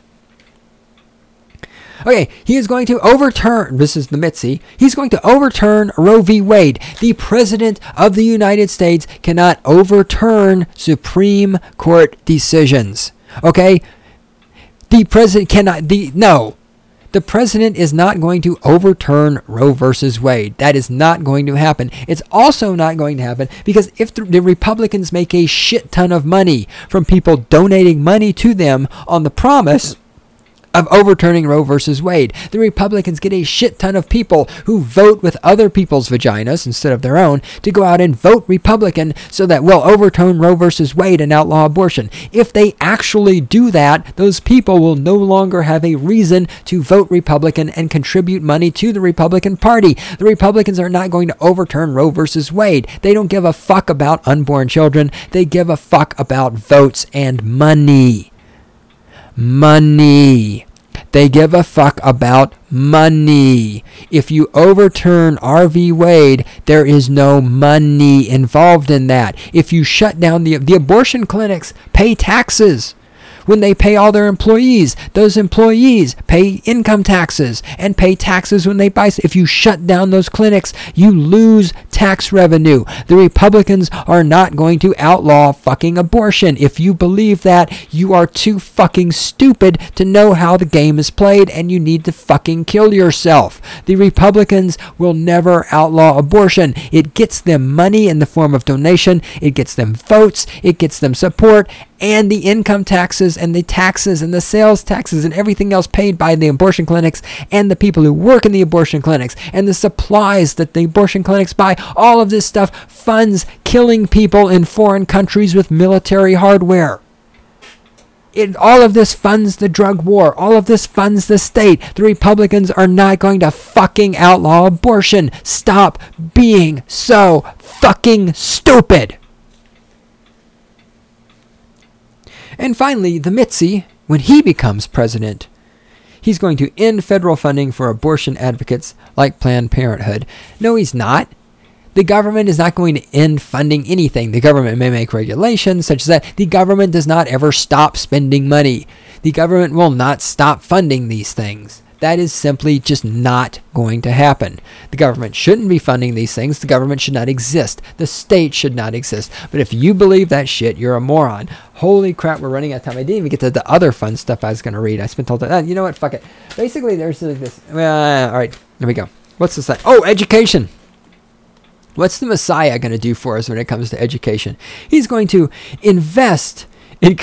Okay, he is going to overturn, this is the Mitzi, he's going to overturn Roe v. Wade. The President of the United States cannot overturn Supreme Court decisions. Okay? The President cannot, no. The president is not going to overturn Roe versus Wade. That is not going to happen. It's also not going to happen because if the Republicans make a shit ton of money from people donating money to them on the promise of overturning Roe versus Wade, the Republicans get a shit ton of people who vote with other people's vaginas instead of their own to go out and vote Republican so that we'll overturn Roe versus Wade and outlaw abortion. If they actually do that, those people will no longer have a reason to vote Republican and contribute money to the Republican Party. The Republicans are not going to overturn Roe versus Wade. They don't give a fuck about unborn children. They give a fuck about votes and money. Money. They give a fuck about money. If you overturn Roe v. Wade, there is no money involved in that. If you shut down the abortion clinics, pay taxes. When they pay all their employees, those employees pay income taxes and pay taxes when they buy. If you shut down those clinics, you lose tax revenue. The Republicans are not going to outlaw fucking abortion. If you believe that, you are too fucking stupid to know how the game is played and you need to fucking kill yourself. The Republicans will never outlaw abortion. It gets them money in the form of donation. It gets them votes. It gets them support. And the income taxes and the taxes and the sales taxes and everything else paid by the abortion clinics and the people who work in the abortion clinics and the supplies that the abortion clinics buy, all of this stuff funds killing people in foreign countries with military hardware. All of this funds the drug war. All of this funds the state. The Republicans are not going to fucking outlaw abortion. Stop being so fucking stupid. And finally, the Mitzi, when he becomes president, he's going to end federal funding for abortion advocates like Planned Parenthood. No, he's not. The government is not going to end funding anything. The government may make regulations such as that. The government does not ever stop spending money. The government will not stop funding these things. That is simply just not going to happen. The government shouldn't be funding these things. The government should not exist. The state should not exist. But if you believe that shit, you're a moron. Holy crap, we're running out of time. I didn't even get to the other fun stuff I was going to read. I spent all that. You know what? Fuck it. Basically, there's like this. All right, there we go. What's this? Oh, education. What's the Messiah going to do for us when it comes to education? He's going to invest in...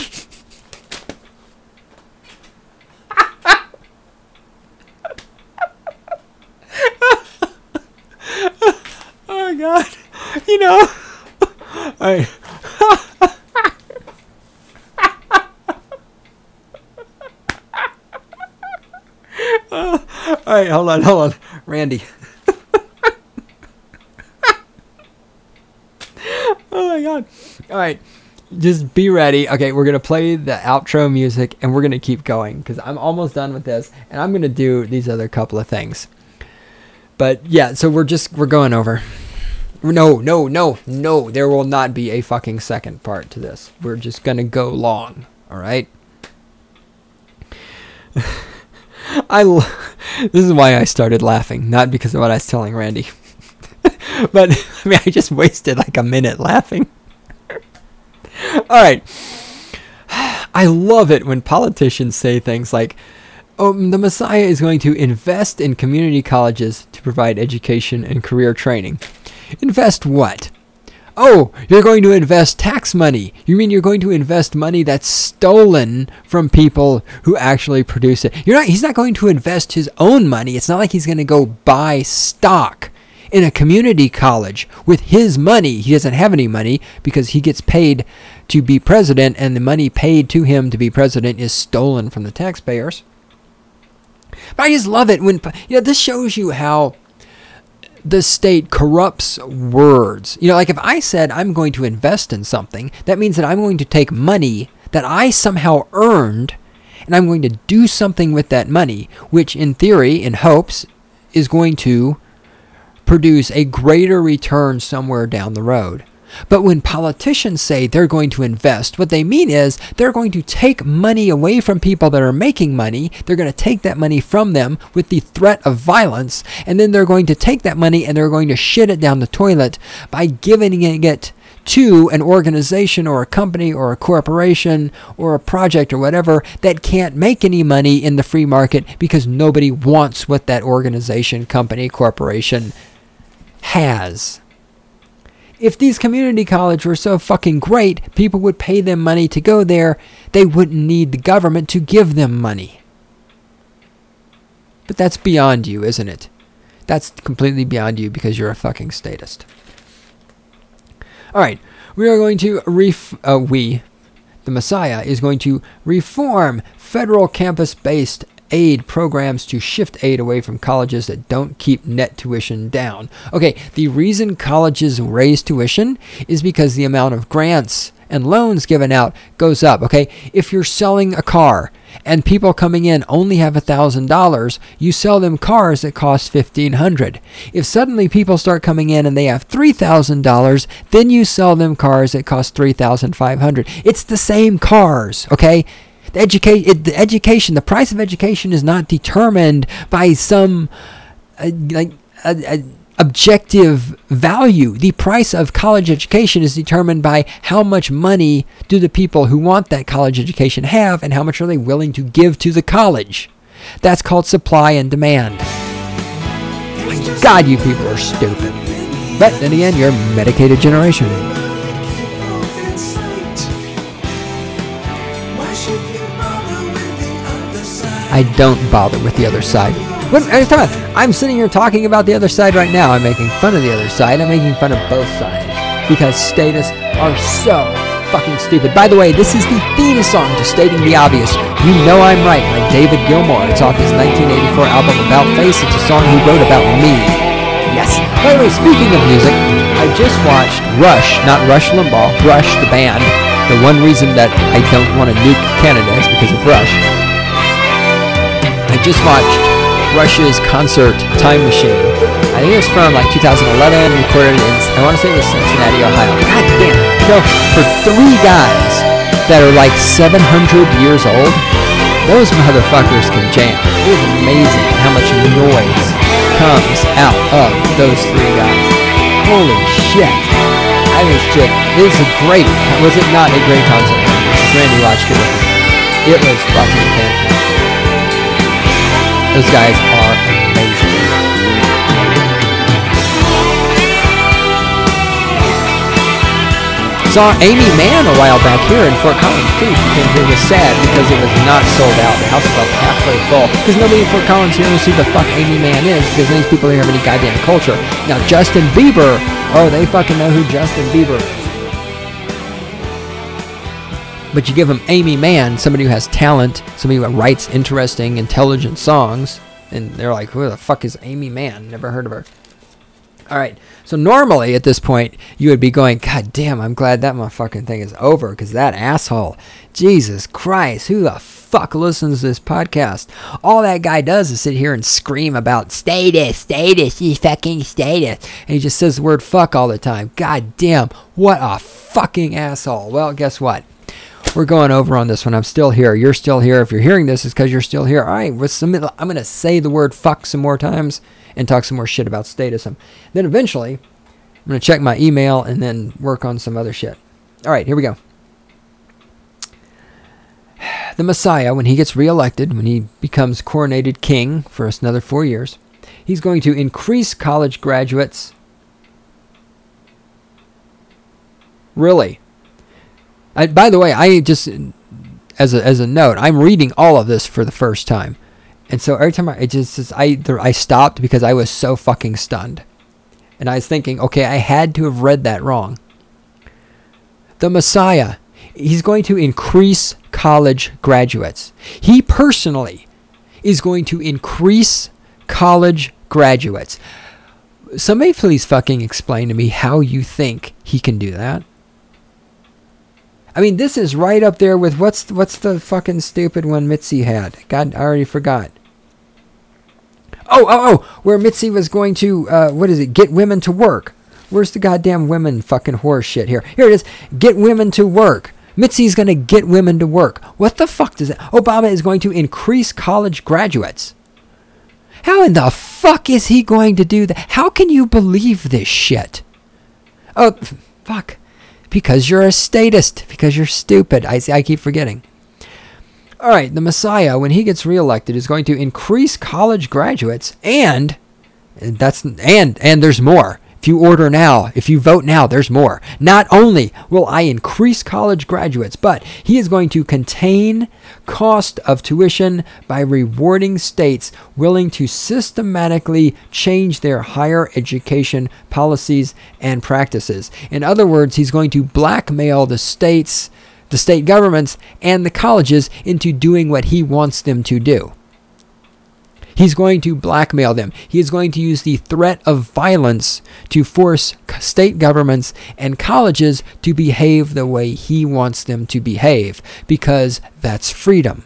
Oh my God, you know, all right, hold on, Randy. Oh my God, all right, just be ready. Okay, we're going to play the outro music and we're going to keep going because I'm almost done with this and I'm going to do these other couple of things. But yeah, so we're going over. No. There will not be a fucking second part to this. We're just going to go long. All right? This is why I started laughing, not because of what I was telling Randy. But I mean, I just wasted like a minute laughing. All right. I love it when politicians say things like, "Oh, the Messiah is going to invest in community colleges to provide education and career training." Invest what? Oh, you're going to invest tax money. You mean you're going to invest money that's stolen from people who actually produce it? He's not going to invest his own money. It's not like he's going to go buy stock in a community college with his money. He doesn't have any money because he gets paid to be president, and the money paid to him to be president is stolen from the taxpayers. But I just love it when, this shows you how the state corrupts words. Like if I said I'm going to invest in something, that means that I'm going to take money that I somehow earned and I'm going to do something with that money, which in theory, in hopes, is going to produce a greater return somewhere down the road. But when politicians say they're going to invest, what they mean is they're going to take money away from people that are making money. They're going to take that money from them with the threat of violence, and then they're going to take that money and they're going to shit it down the toilet by giving it to an organization or a company or a corporation or a project or whatever that can't make any money in the free market because nobody wants what that organization, company, corporation has. If these community colleges were so fucking great, people would pay them money to go there. They wouldn't need the government to give them money. But that's beyond you, isn't it? That's completely beyond you because you're a fucking statist. All right, we are going to the Messiah is going to reform federal campus-based aid programs to shift aid away from colleges that don't keep net tuition down. Okay, the reason colleges raise tuition is because the amount of grants and loans given out goes up. Okay, if you're selling a car and people coming in only have $1,000, you sell them cars that cost $1,500. If suddenly people start coming in and they have $3,000, then you sell them cars that cost $3,500. It's the same cars, okay? The price of education is not determined by some objective value. The price of college education is determined by how much money do the people who want that college education have, and how much are they willing to give to the college. That's called supply and demand. My God, you people are stupid. But then again, you're a medicated generation. I don't bother with the other side. I'm sitting here talking about the other side right now. I'm making fun of the other side. I'm making fun of both sides. Because statists are so fucking stupid. By the way, this is the theme song to Stating the Obvious. You Know I'm Right by David Gilmour. It's off his 1984 album About Face. It's a song he wrote about me. Yes. By the way, speaking of music, I just watched Rush, not Rush Limbaugh, Rush the band. The one reason that I don't want to nuke Canada is because of Rush. I just watched Rush's concert Time Machine. I think it was from like 2011, recorded in, I want to say it was Cincinnati, Ohio. God damn. For three guys that are like 700 years old, those motherfuckers can jam. It is amazing how much noise comes out of those three guys. Holy shit. It was a great, was it not a great concert? Randy watched it with me. It was fucking fantastic. Those guys are amazing. Saw Amy Mann a while back here in Fort Collins too. And it was sad because it was not sold out. The house was about halfway full. Because nobody in Fort Collins here knows who the fuck Amy Mann is, because these people don't have any goddamn culture. Now Justin Bieber, oh, they fucking know who Justin Bieber is. But you give them Amy Mann, somebody who has talent, somebody who writes interesting, intelligent songs, and they're like, who the fuck is Amy Mann? Never heard of her. All right. So normally at this point, you would be going, God damn, I'm glad that motherfucking thing is over because that asshole, Jesus Christ, who the fuck listens to this podcast? All that guy does is sit here and scream about status, you fucking status. And he just says the word fuck all the time. God damn, what a fucking asshole. Well, guess what? We're going over on this one. I'm still here. You're still here. If you're hearing this, it's because you're still here. All right, I'm going to say the word fuck some more times and talk some more shit about statism. Then eventually, I'm going to check my email and then work on some other shit. All right, here we go. The Messiah, when he gets reelected, when he becomes coronated king for another 4 years, he's going to increase college graduates. Really? By the way, I just, as a note, I'm reading all of this for the first time. And so every time I stopped because I was so fucking stunned. And I was thinking, okay, I had to have read that wrong. The Messiah, he's going to increase college graduates. He personally is going to increase college graduates. Somebody please fucking explain to me how you think he can do that. I mean, this is right up there with what's the fucking stupid one Mitzi had? God, I already forgot. Oh, where Mitzi was going to, get women to work. Where's the goddamn women fucking horse shit here? Here it is. Get women to work. Mitzi's going to get women to work. What the fuck does that? Obama is going to increase college graduates. How in the fuck is he going to do that? How can you believe this shit? Oh, fuck. Because you're a statist. Because you're stupid. I keep forgetting. All right, the Messiah, when he gets reelected, is going to increase college graduates, and there's more. If you order now, if you vote now, there's more. Not only will I increase college graduates, but he is going to contain cost of tuition by rewarding states willing to systematically change their higher education policies and practices. In other words, he's going to blackmail the states, the state governments, and the colleges into doing what he wants them to do. He's going to blackmail them. He is going to use the threat of violence to force state governments and colleges to behave the way he wants them to behave, because that's freedom.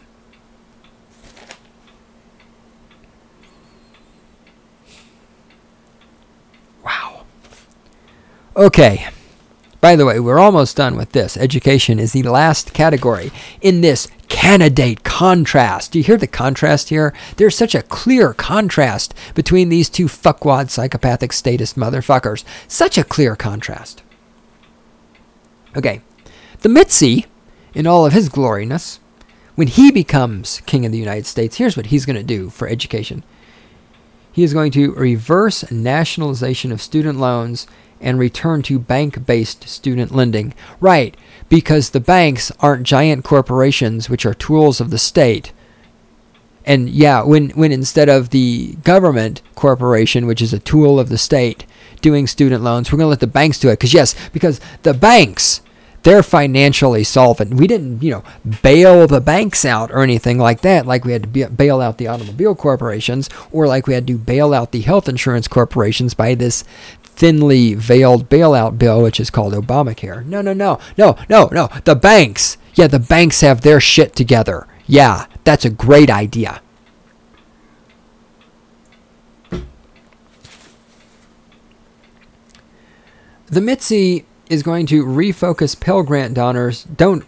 Wow. Okay. By the way, we're almost done with this. Education is the last category in this candidate contrast. Do you hear the contrast here? There's such a clear contrast between these two fuckwad psychopathic statist motherfuckers. Such a clear contrast. Okay. The Mitzi, in all of his gloriness, when he becomes king of the United States, here's what he's going to do for education. He is going to reverse nationalization of student loans and return to bank-based student lending. Right, because the banks aren't giant corporations which are tools of the state. And yeah, when instead of the government corporation, which is a tool of the state, doing student loans, we're going to let the banks do it. Because the banks, they're financially solvent. We didn't, bail the banks out or anything like that, like we had to bail out the automobile corporations, or like we had to bail out the health insurance corporations by this thinly veiled bailout bill, which is called Obamacare. No. The banks. Yeah, the banks have their shit together. Yeah, that's a great idea. The Mitzi is going to refocus Pell Grant donors.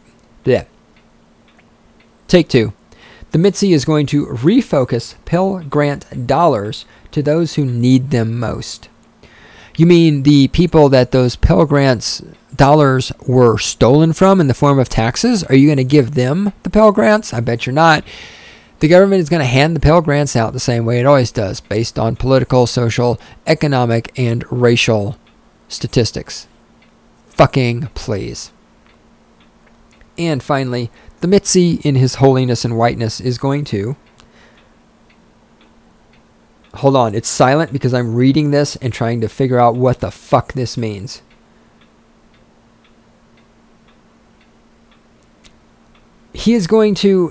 Take two. The Mitzi is going to refocus Pell Grant dollars to those who need them most. You mean the people that those Pell Grants dollars were stolen from in the form of taxes? Are you going to give them the Pell Grants? I bet you're not. The government is going to hand the Pell Grants out the same way it always does, based on political, social, economic, and racial statistics. Fucking please. And finally, the Mitzi, in his holiness and whiteness, is going to... Hold on, it's silent because I'm reading this and trying to figure out what the fuck this means. He is going to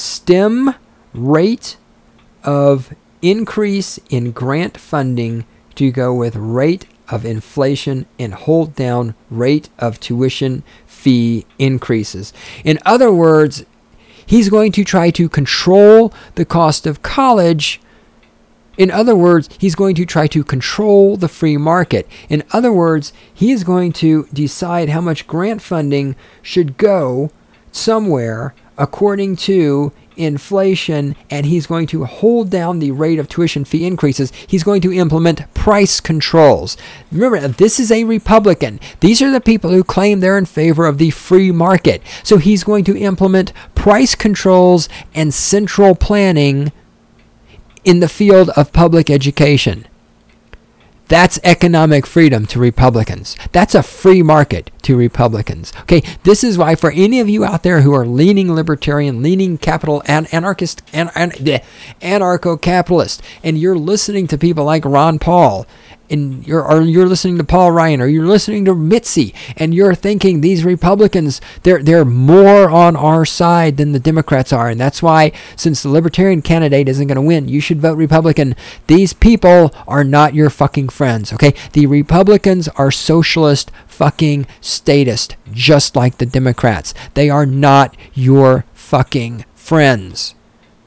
stem rate of increase in grant funding to go with rate of inflation and hold down rate of tuition fee increases. In other words, he's going to try to control the cost of college. In other words, he's going to try to control the free market. In other words, he is going to decide how much grant funding should go somewhere according to inflation, and he's going to hold down the rate of tuition fee increases. He's going to implement price controls. Remember, this is a Republican. These are the people who claim they're in favor of the free market. So he's going to implement price controls and central planning in the field of public education. That's economic freedom to Republicans. That's a free market to Republicans. Okay, this is why for any of you out there who are leaning libertarian, leaning capital and anarcho-capitalist, and you're listening to people like Ron Paul, and you're listening to Paul Ryan, or you're listening to Mitzi, and you're thinking these Republicans, they're more on our side than the Democrats are, and that's why, since the Libertarian candidate isn't going to win, you should vote Republican. These people are not your fucking friends, okay? The Republicans are socialist fucking statist, just like the Democrats. They are not your fucking friends.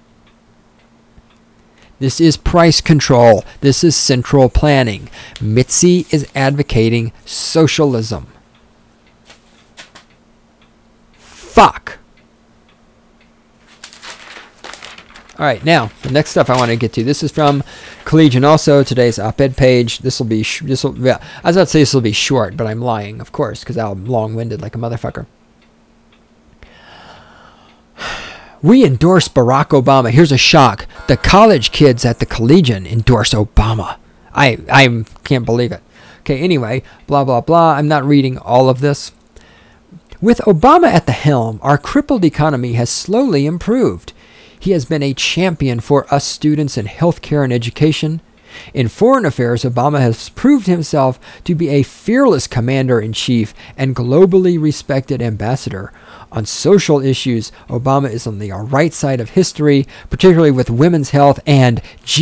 This is price control. This is central planning. Mitzi is advocating socialism. Fuck. All right, now the next stuff I want to get to. This is from Collegian, also today's op-ed page. I was about to say this will be short, but I'm lying, of course, because I'm long-winded like a motherfucker. We endorse Barack Obama. Here's a shock. The college kids at the Collegian endorse Obama. I can't believe it. Okay, anyway, blah, blah, blah. I'm not reading all of this. With Obama at the helm, our crippled economy has slowly improved. He has been a champion for us students in healthcare and education. In foreign affairs, Obama has proved himself to be a fearless commander-in-chief and globally respected ambassador. On social issues, Obama is on the right side of history, particularly with women's health and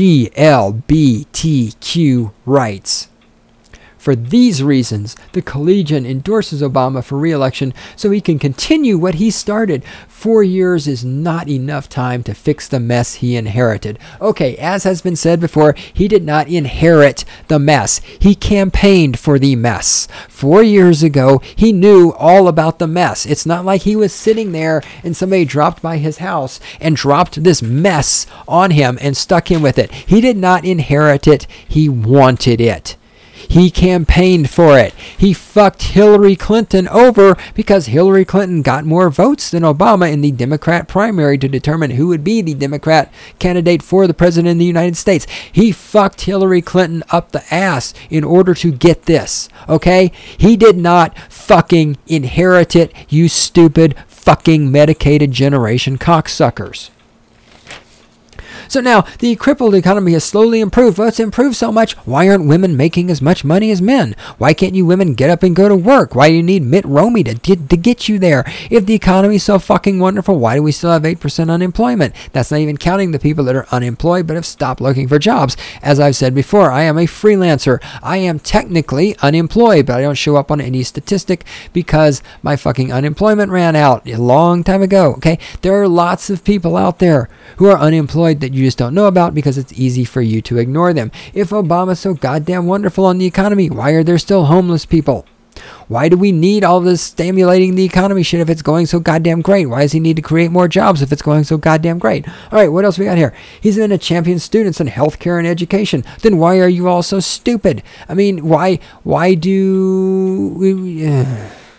GLBTQ rights. For these reasons, the Collegian endorses Obama for re-election so he can continue what he started. 4 years is not enough time to fix the mess he inherited. Okay, as has been said before, he did not inherit the mess. He campaigned for the mess. 4 years ago, he knew all about the mess. It's not like he was sitting there and somebody dropped by his house and dropped this mess on him and stuck him with it. He did not inherit it. He wanted it. He campaigned for it. He fucked Hillary Clinton over because Hillary Clinton got more votes than Obama in the Democrat primary to determine who would be the Democrat candidate for the president of the United States. He fucked Hillary Clinton up the ass in order to get this, okay? He did not fucking inherit it, you stupid fucking medicated generation cocksuckers. So now, the crippled economy has slowly improved. Well, it's improved so much. Why aren't women making as much money as men? Why can't you women get up and go to work? Why do you need Mitt Romney to get you there? If the economy is so fucking wonderful, why do we still have 8% unemployment? That's not even counting the people that are unemployed but have stopped looking for jobs. As I've said before, I am a freelancer. I am technically unemployed, but I don't show up on any statistic because my fucking unemployment ran out a long time ago, okay? There are lots of people out there who are unemployed that you just don't know about because it's easy for you to ignore them. If Obama's so goddamn wonderful on the economy, why are there still homeless people? Why do we need all this stimulating the economy shit if it's going so goddamn great? Why does he need to create more jobs if it's going so goddamn great? All right, what else we got here? He's been a champion students in healthcare and education. Then why are you all so stupid? I mean, why do we...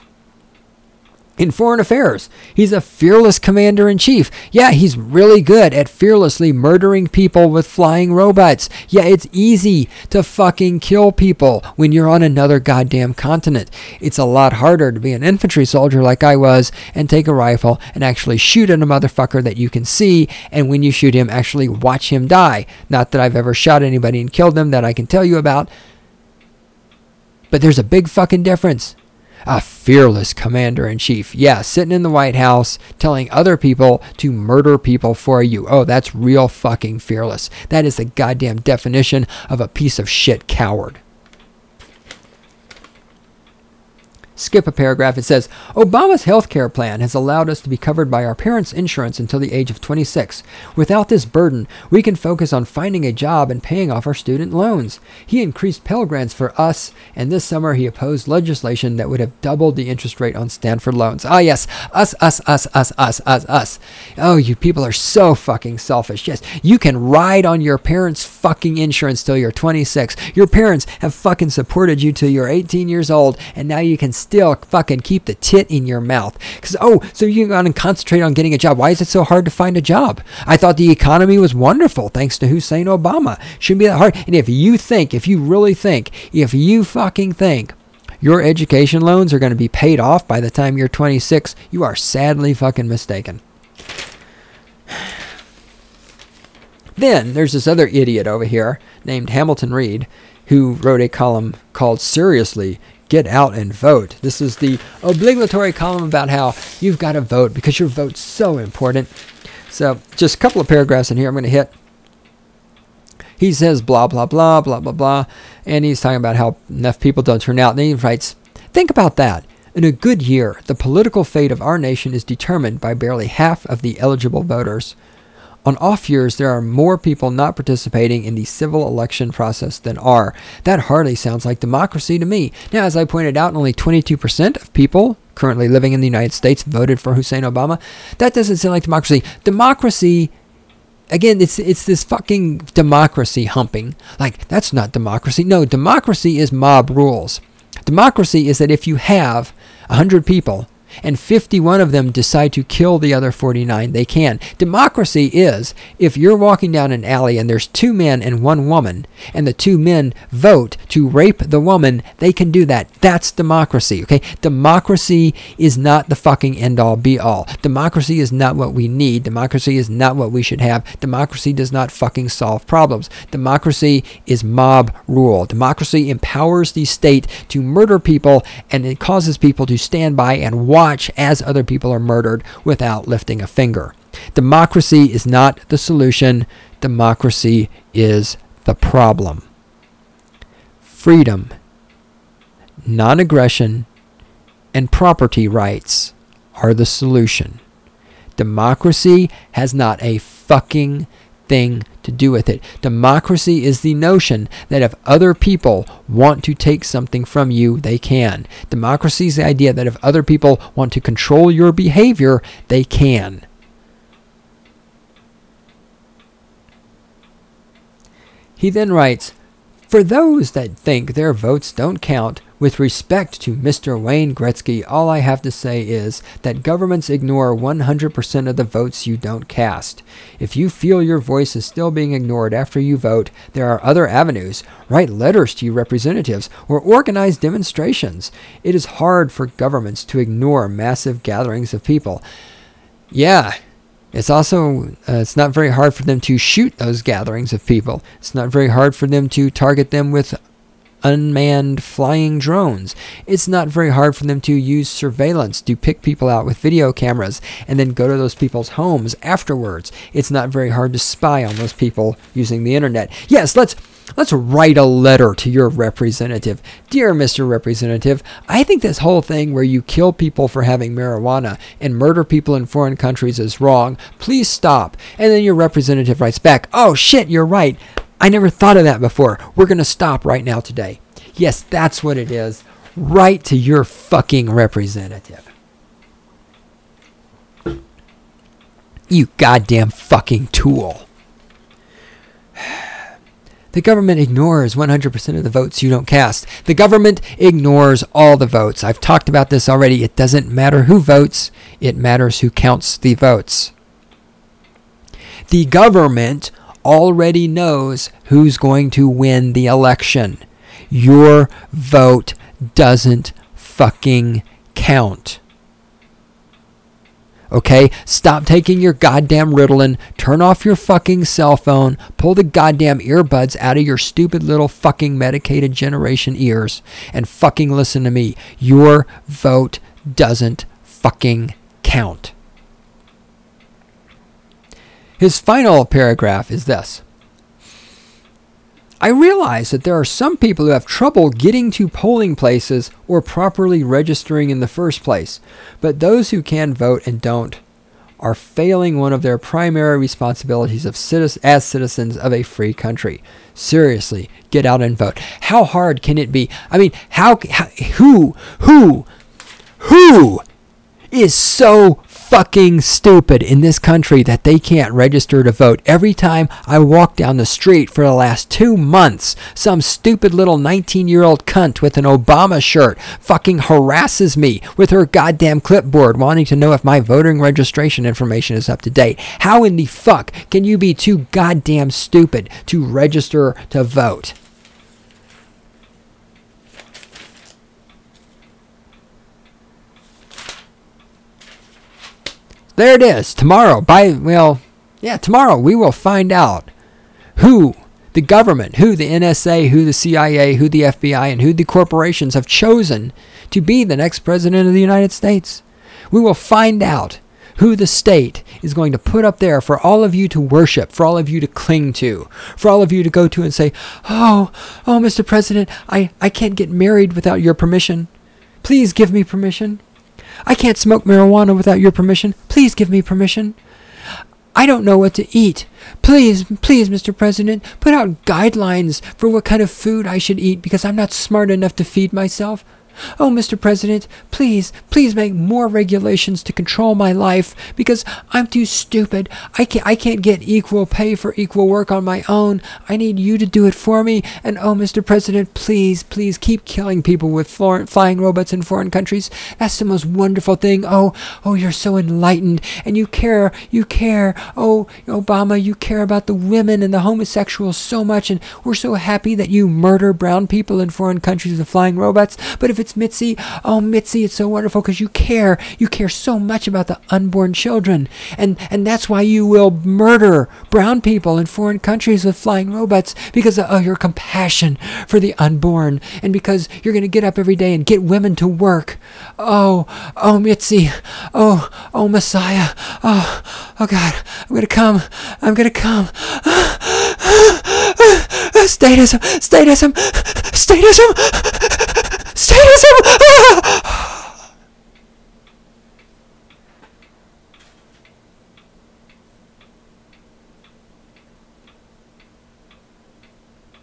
In foreign affairs, he's a fearless commander-in-chief. Yeah, he's really good at fearlessly murdering people with flying robots. Yeah, it's easy to fucking kill people when you're on another goddamn continent. It's a lot harder to be an infantry soldier like I was and take a rifle and actually shoot at a motherfucker that you can see, and when you shoot him, actually watch him die. Not that I've ever shot anybody and killed them that I can tell you about, but there's a big fucking difference. A fearless commander-in-chief. Yeah, sitting in the White House telling other people to murder people for you. Oh, that's real fucking fearless. That is the goddamn definition of a piece of shit coward. Skip a paragraph. It says, Obama's health care plan has allowed us to be covered by our parents' insurance until the age of 26. Without this burden, we can focus on finding a job and paying off our student loans. He increased Pell Grants for us, and this summer he opposed legislation that would have doubled the interest rate on Stanford loans. Ah, yes. Us. Oh, you people are so fucking selfish. Yes, you can ride on your parents' fucking insurance till you're 26. Your parents have fucking supported you till you're 18 years old, and now you can still fucking keep the tit in your mouth. So you're going to concentrate on getting a job. Why is it so hard to find a job? I thought the economy was wonderful thanks to Hussein Obama. Shouldn't be that hard. And if you fucking think your education loans are going to be paid off by the time you're 26, you are sadly fucking mistaken. Then there's this other idiot over here named Hamilton Reed who wrote a column called Seriously, Get Out and Vote. This is the obligatory column about how you've got to vote because your vote's so important. So just a couple of paragraphs in here I'm going to hit. He says blah, blah, blah, blah, blah, blah. And he's talking about how enough people don't turn out. And then he writes, think about that. In a good year, the political fate of our nation is determined by barely half of the eligible voters. On off years, there are more people not participating in the civil election process than are. That hardly sounds like democracy to me. Now, as I pointed out, only 22% of people currently living in the United States voted for Hussein Obama. That doesn't sound like democracy. Democracy, again, it's this fucking democracy humping. Like, that's not democracy. No, democracy is mob rules. Democracy is that if you have 100 people, and 51 of them decide to kill the other 49, they can. Democracy is if you're walking down an alley and there's 2 men and 1 woman, and the 2 men vote to rape the woman, they can do that. That's democracy, okay? Democracy is not the fucking end-all, be-all. Democracy is not what we need. Democracy is not what we should have. Democracy does not fucking solve problems. Democracy is mob rule. Democracy empowers the state to murder people, and it causes people to stand by and watch as other people are murdered without lifting a finger. Democracy is not the solution. Democracy is the problem. Freedom, non-aggression, and property rights are the solution. Democracy has not a fucking thing to do with it. Democracy is the notion that if other people want to take something from you, they can. Democracy is the idea that if other people want to control your behavior, they can. He then writes, for those that think their votes don't count, with respect to Mr. Wayne Gretzky, all I have to say is that governments ignore 100% of the votes you don't cast. If you feel your voice is still being ignored after you vote, there are other avenues. Write letters to your representatives or organize demonstrations. It is hard for governments to ignore massive gatherings of people. Yeah. It's also, it's not very hard for them to shoot those gatherings of people. It's not very hard for them to target them with unmanned flying drones. It's not very hard for them to use surveillance to pick people out with video cameras and then go to those people's homes afterwards. It's not very hard to spy on those people using the internet. Yes, let's write a letter to your representative. Dear Mr. Representative, I think this whole thing where you kill people for having marijuana and murder people in foreign countries is wrong. Please stop. And then your representative writes back, oh shit, you're right. I never thought of that before. We're going to stop right now today. Yes, that's what it is. Write to your fucking representative. You goddamn fucking tool. The government ignores 100% of the votes you don't cast. The government ignores all the votes. I've talked about this already. It doesn't matter who votes. It matters who counts the votes. The government already knows who's going to win the election. Your vote doesn't fucking count. Okay? Stop taking your goddamn Ritalin. Turn off your fucking cell phone. Pull the goddamn earbuds out of your stupid little fucking medicated generation ears and fucking listen to me. Your vote doesn't fucking count. His final paragraph is this. I realize that there are some people who have trouble getting to polling places or properly registering in the first place, but those who can vote and don't are failing one of their primary responsibilities as citizens of a free country. Seriously, get out and vote. How hard can it be? I mean, who is so fucking stupid in this country that they can't register to vote? Every time I walk down the street for the last 2 months, some stupid little 19-year-old cunt with an Obama shirt fucking harasses me with her goddamn clipboard wanting to know if my voting registration information is up to date. How in the fuck can you be too goddamn stupid to register to vote? There it is. Tomorrow, tomorrow we will find out who the government, who the NSA, who the CIA, who the FBI, and who the corporations have chosen to be the next president of the United States. We will find out who the state is going to put up there for all of you to worship, for all of you to cling to, for all of you to go to and say, oh, Mr. President, I can't get married without your permission. Please give me permission. I can't smoke marijuana without your permission. Please give me permission. I don't know what to eat. Please, Mr. President, put out guidelines for what kind of food I should eat because I'm not smart enough to feed myself. Oh, Mr. President, please make more regulations to control my life because I'm too stupid. I can't get equal pay for equal work on my own. I need you to do it for me. And oh, Mr. President, please keep killing people with flying robots in foreign countries. That's the most wonderful thing. Oh, you're so enlightened and you care. Oh, Obama, you care about the women and the homosexuals so much, and we're so happy that you murder brown people in foreign countries with flying robots. But if it's Mitzi, it's so wonderful because you care so much about the unborn children, and that's why you will murder brown people in foreign countries with flying robots because of your compassion for the unborn, and because you're going to get up every day and get women to work. Oh Mitzi, oh Messiah, oh God, I'm gonna come. Statism.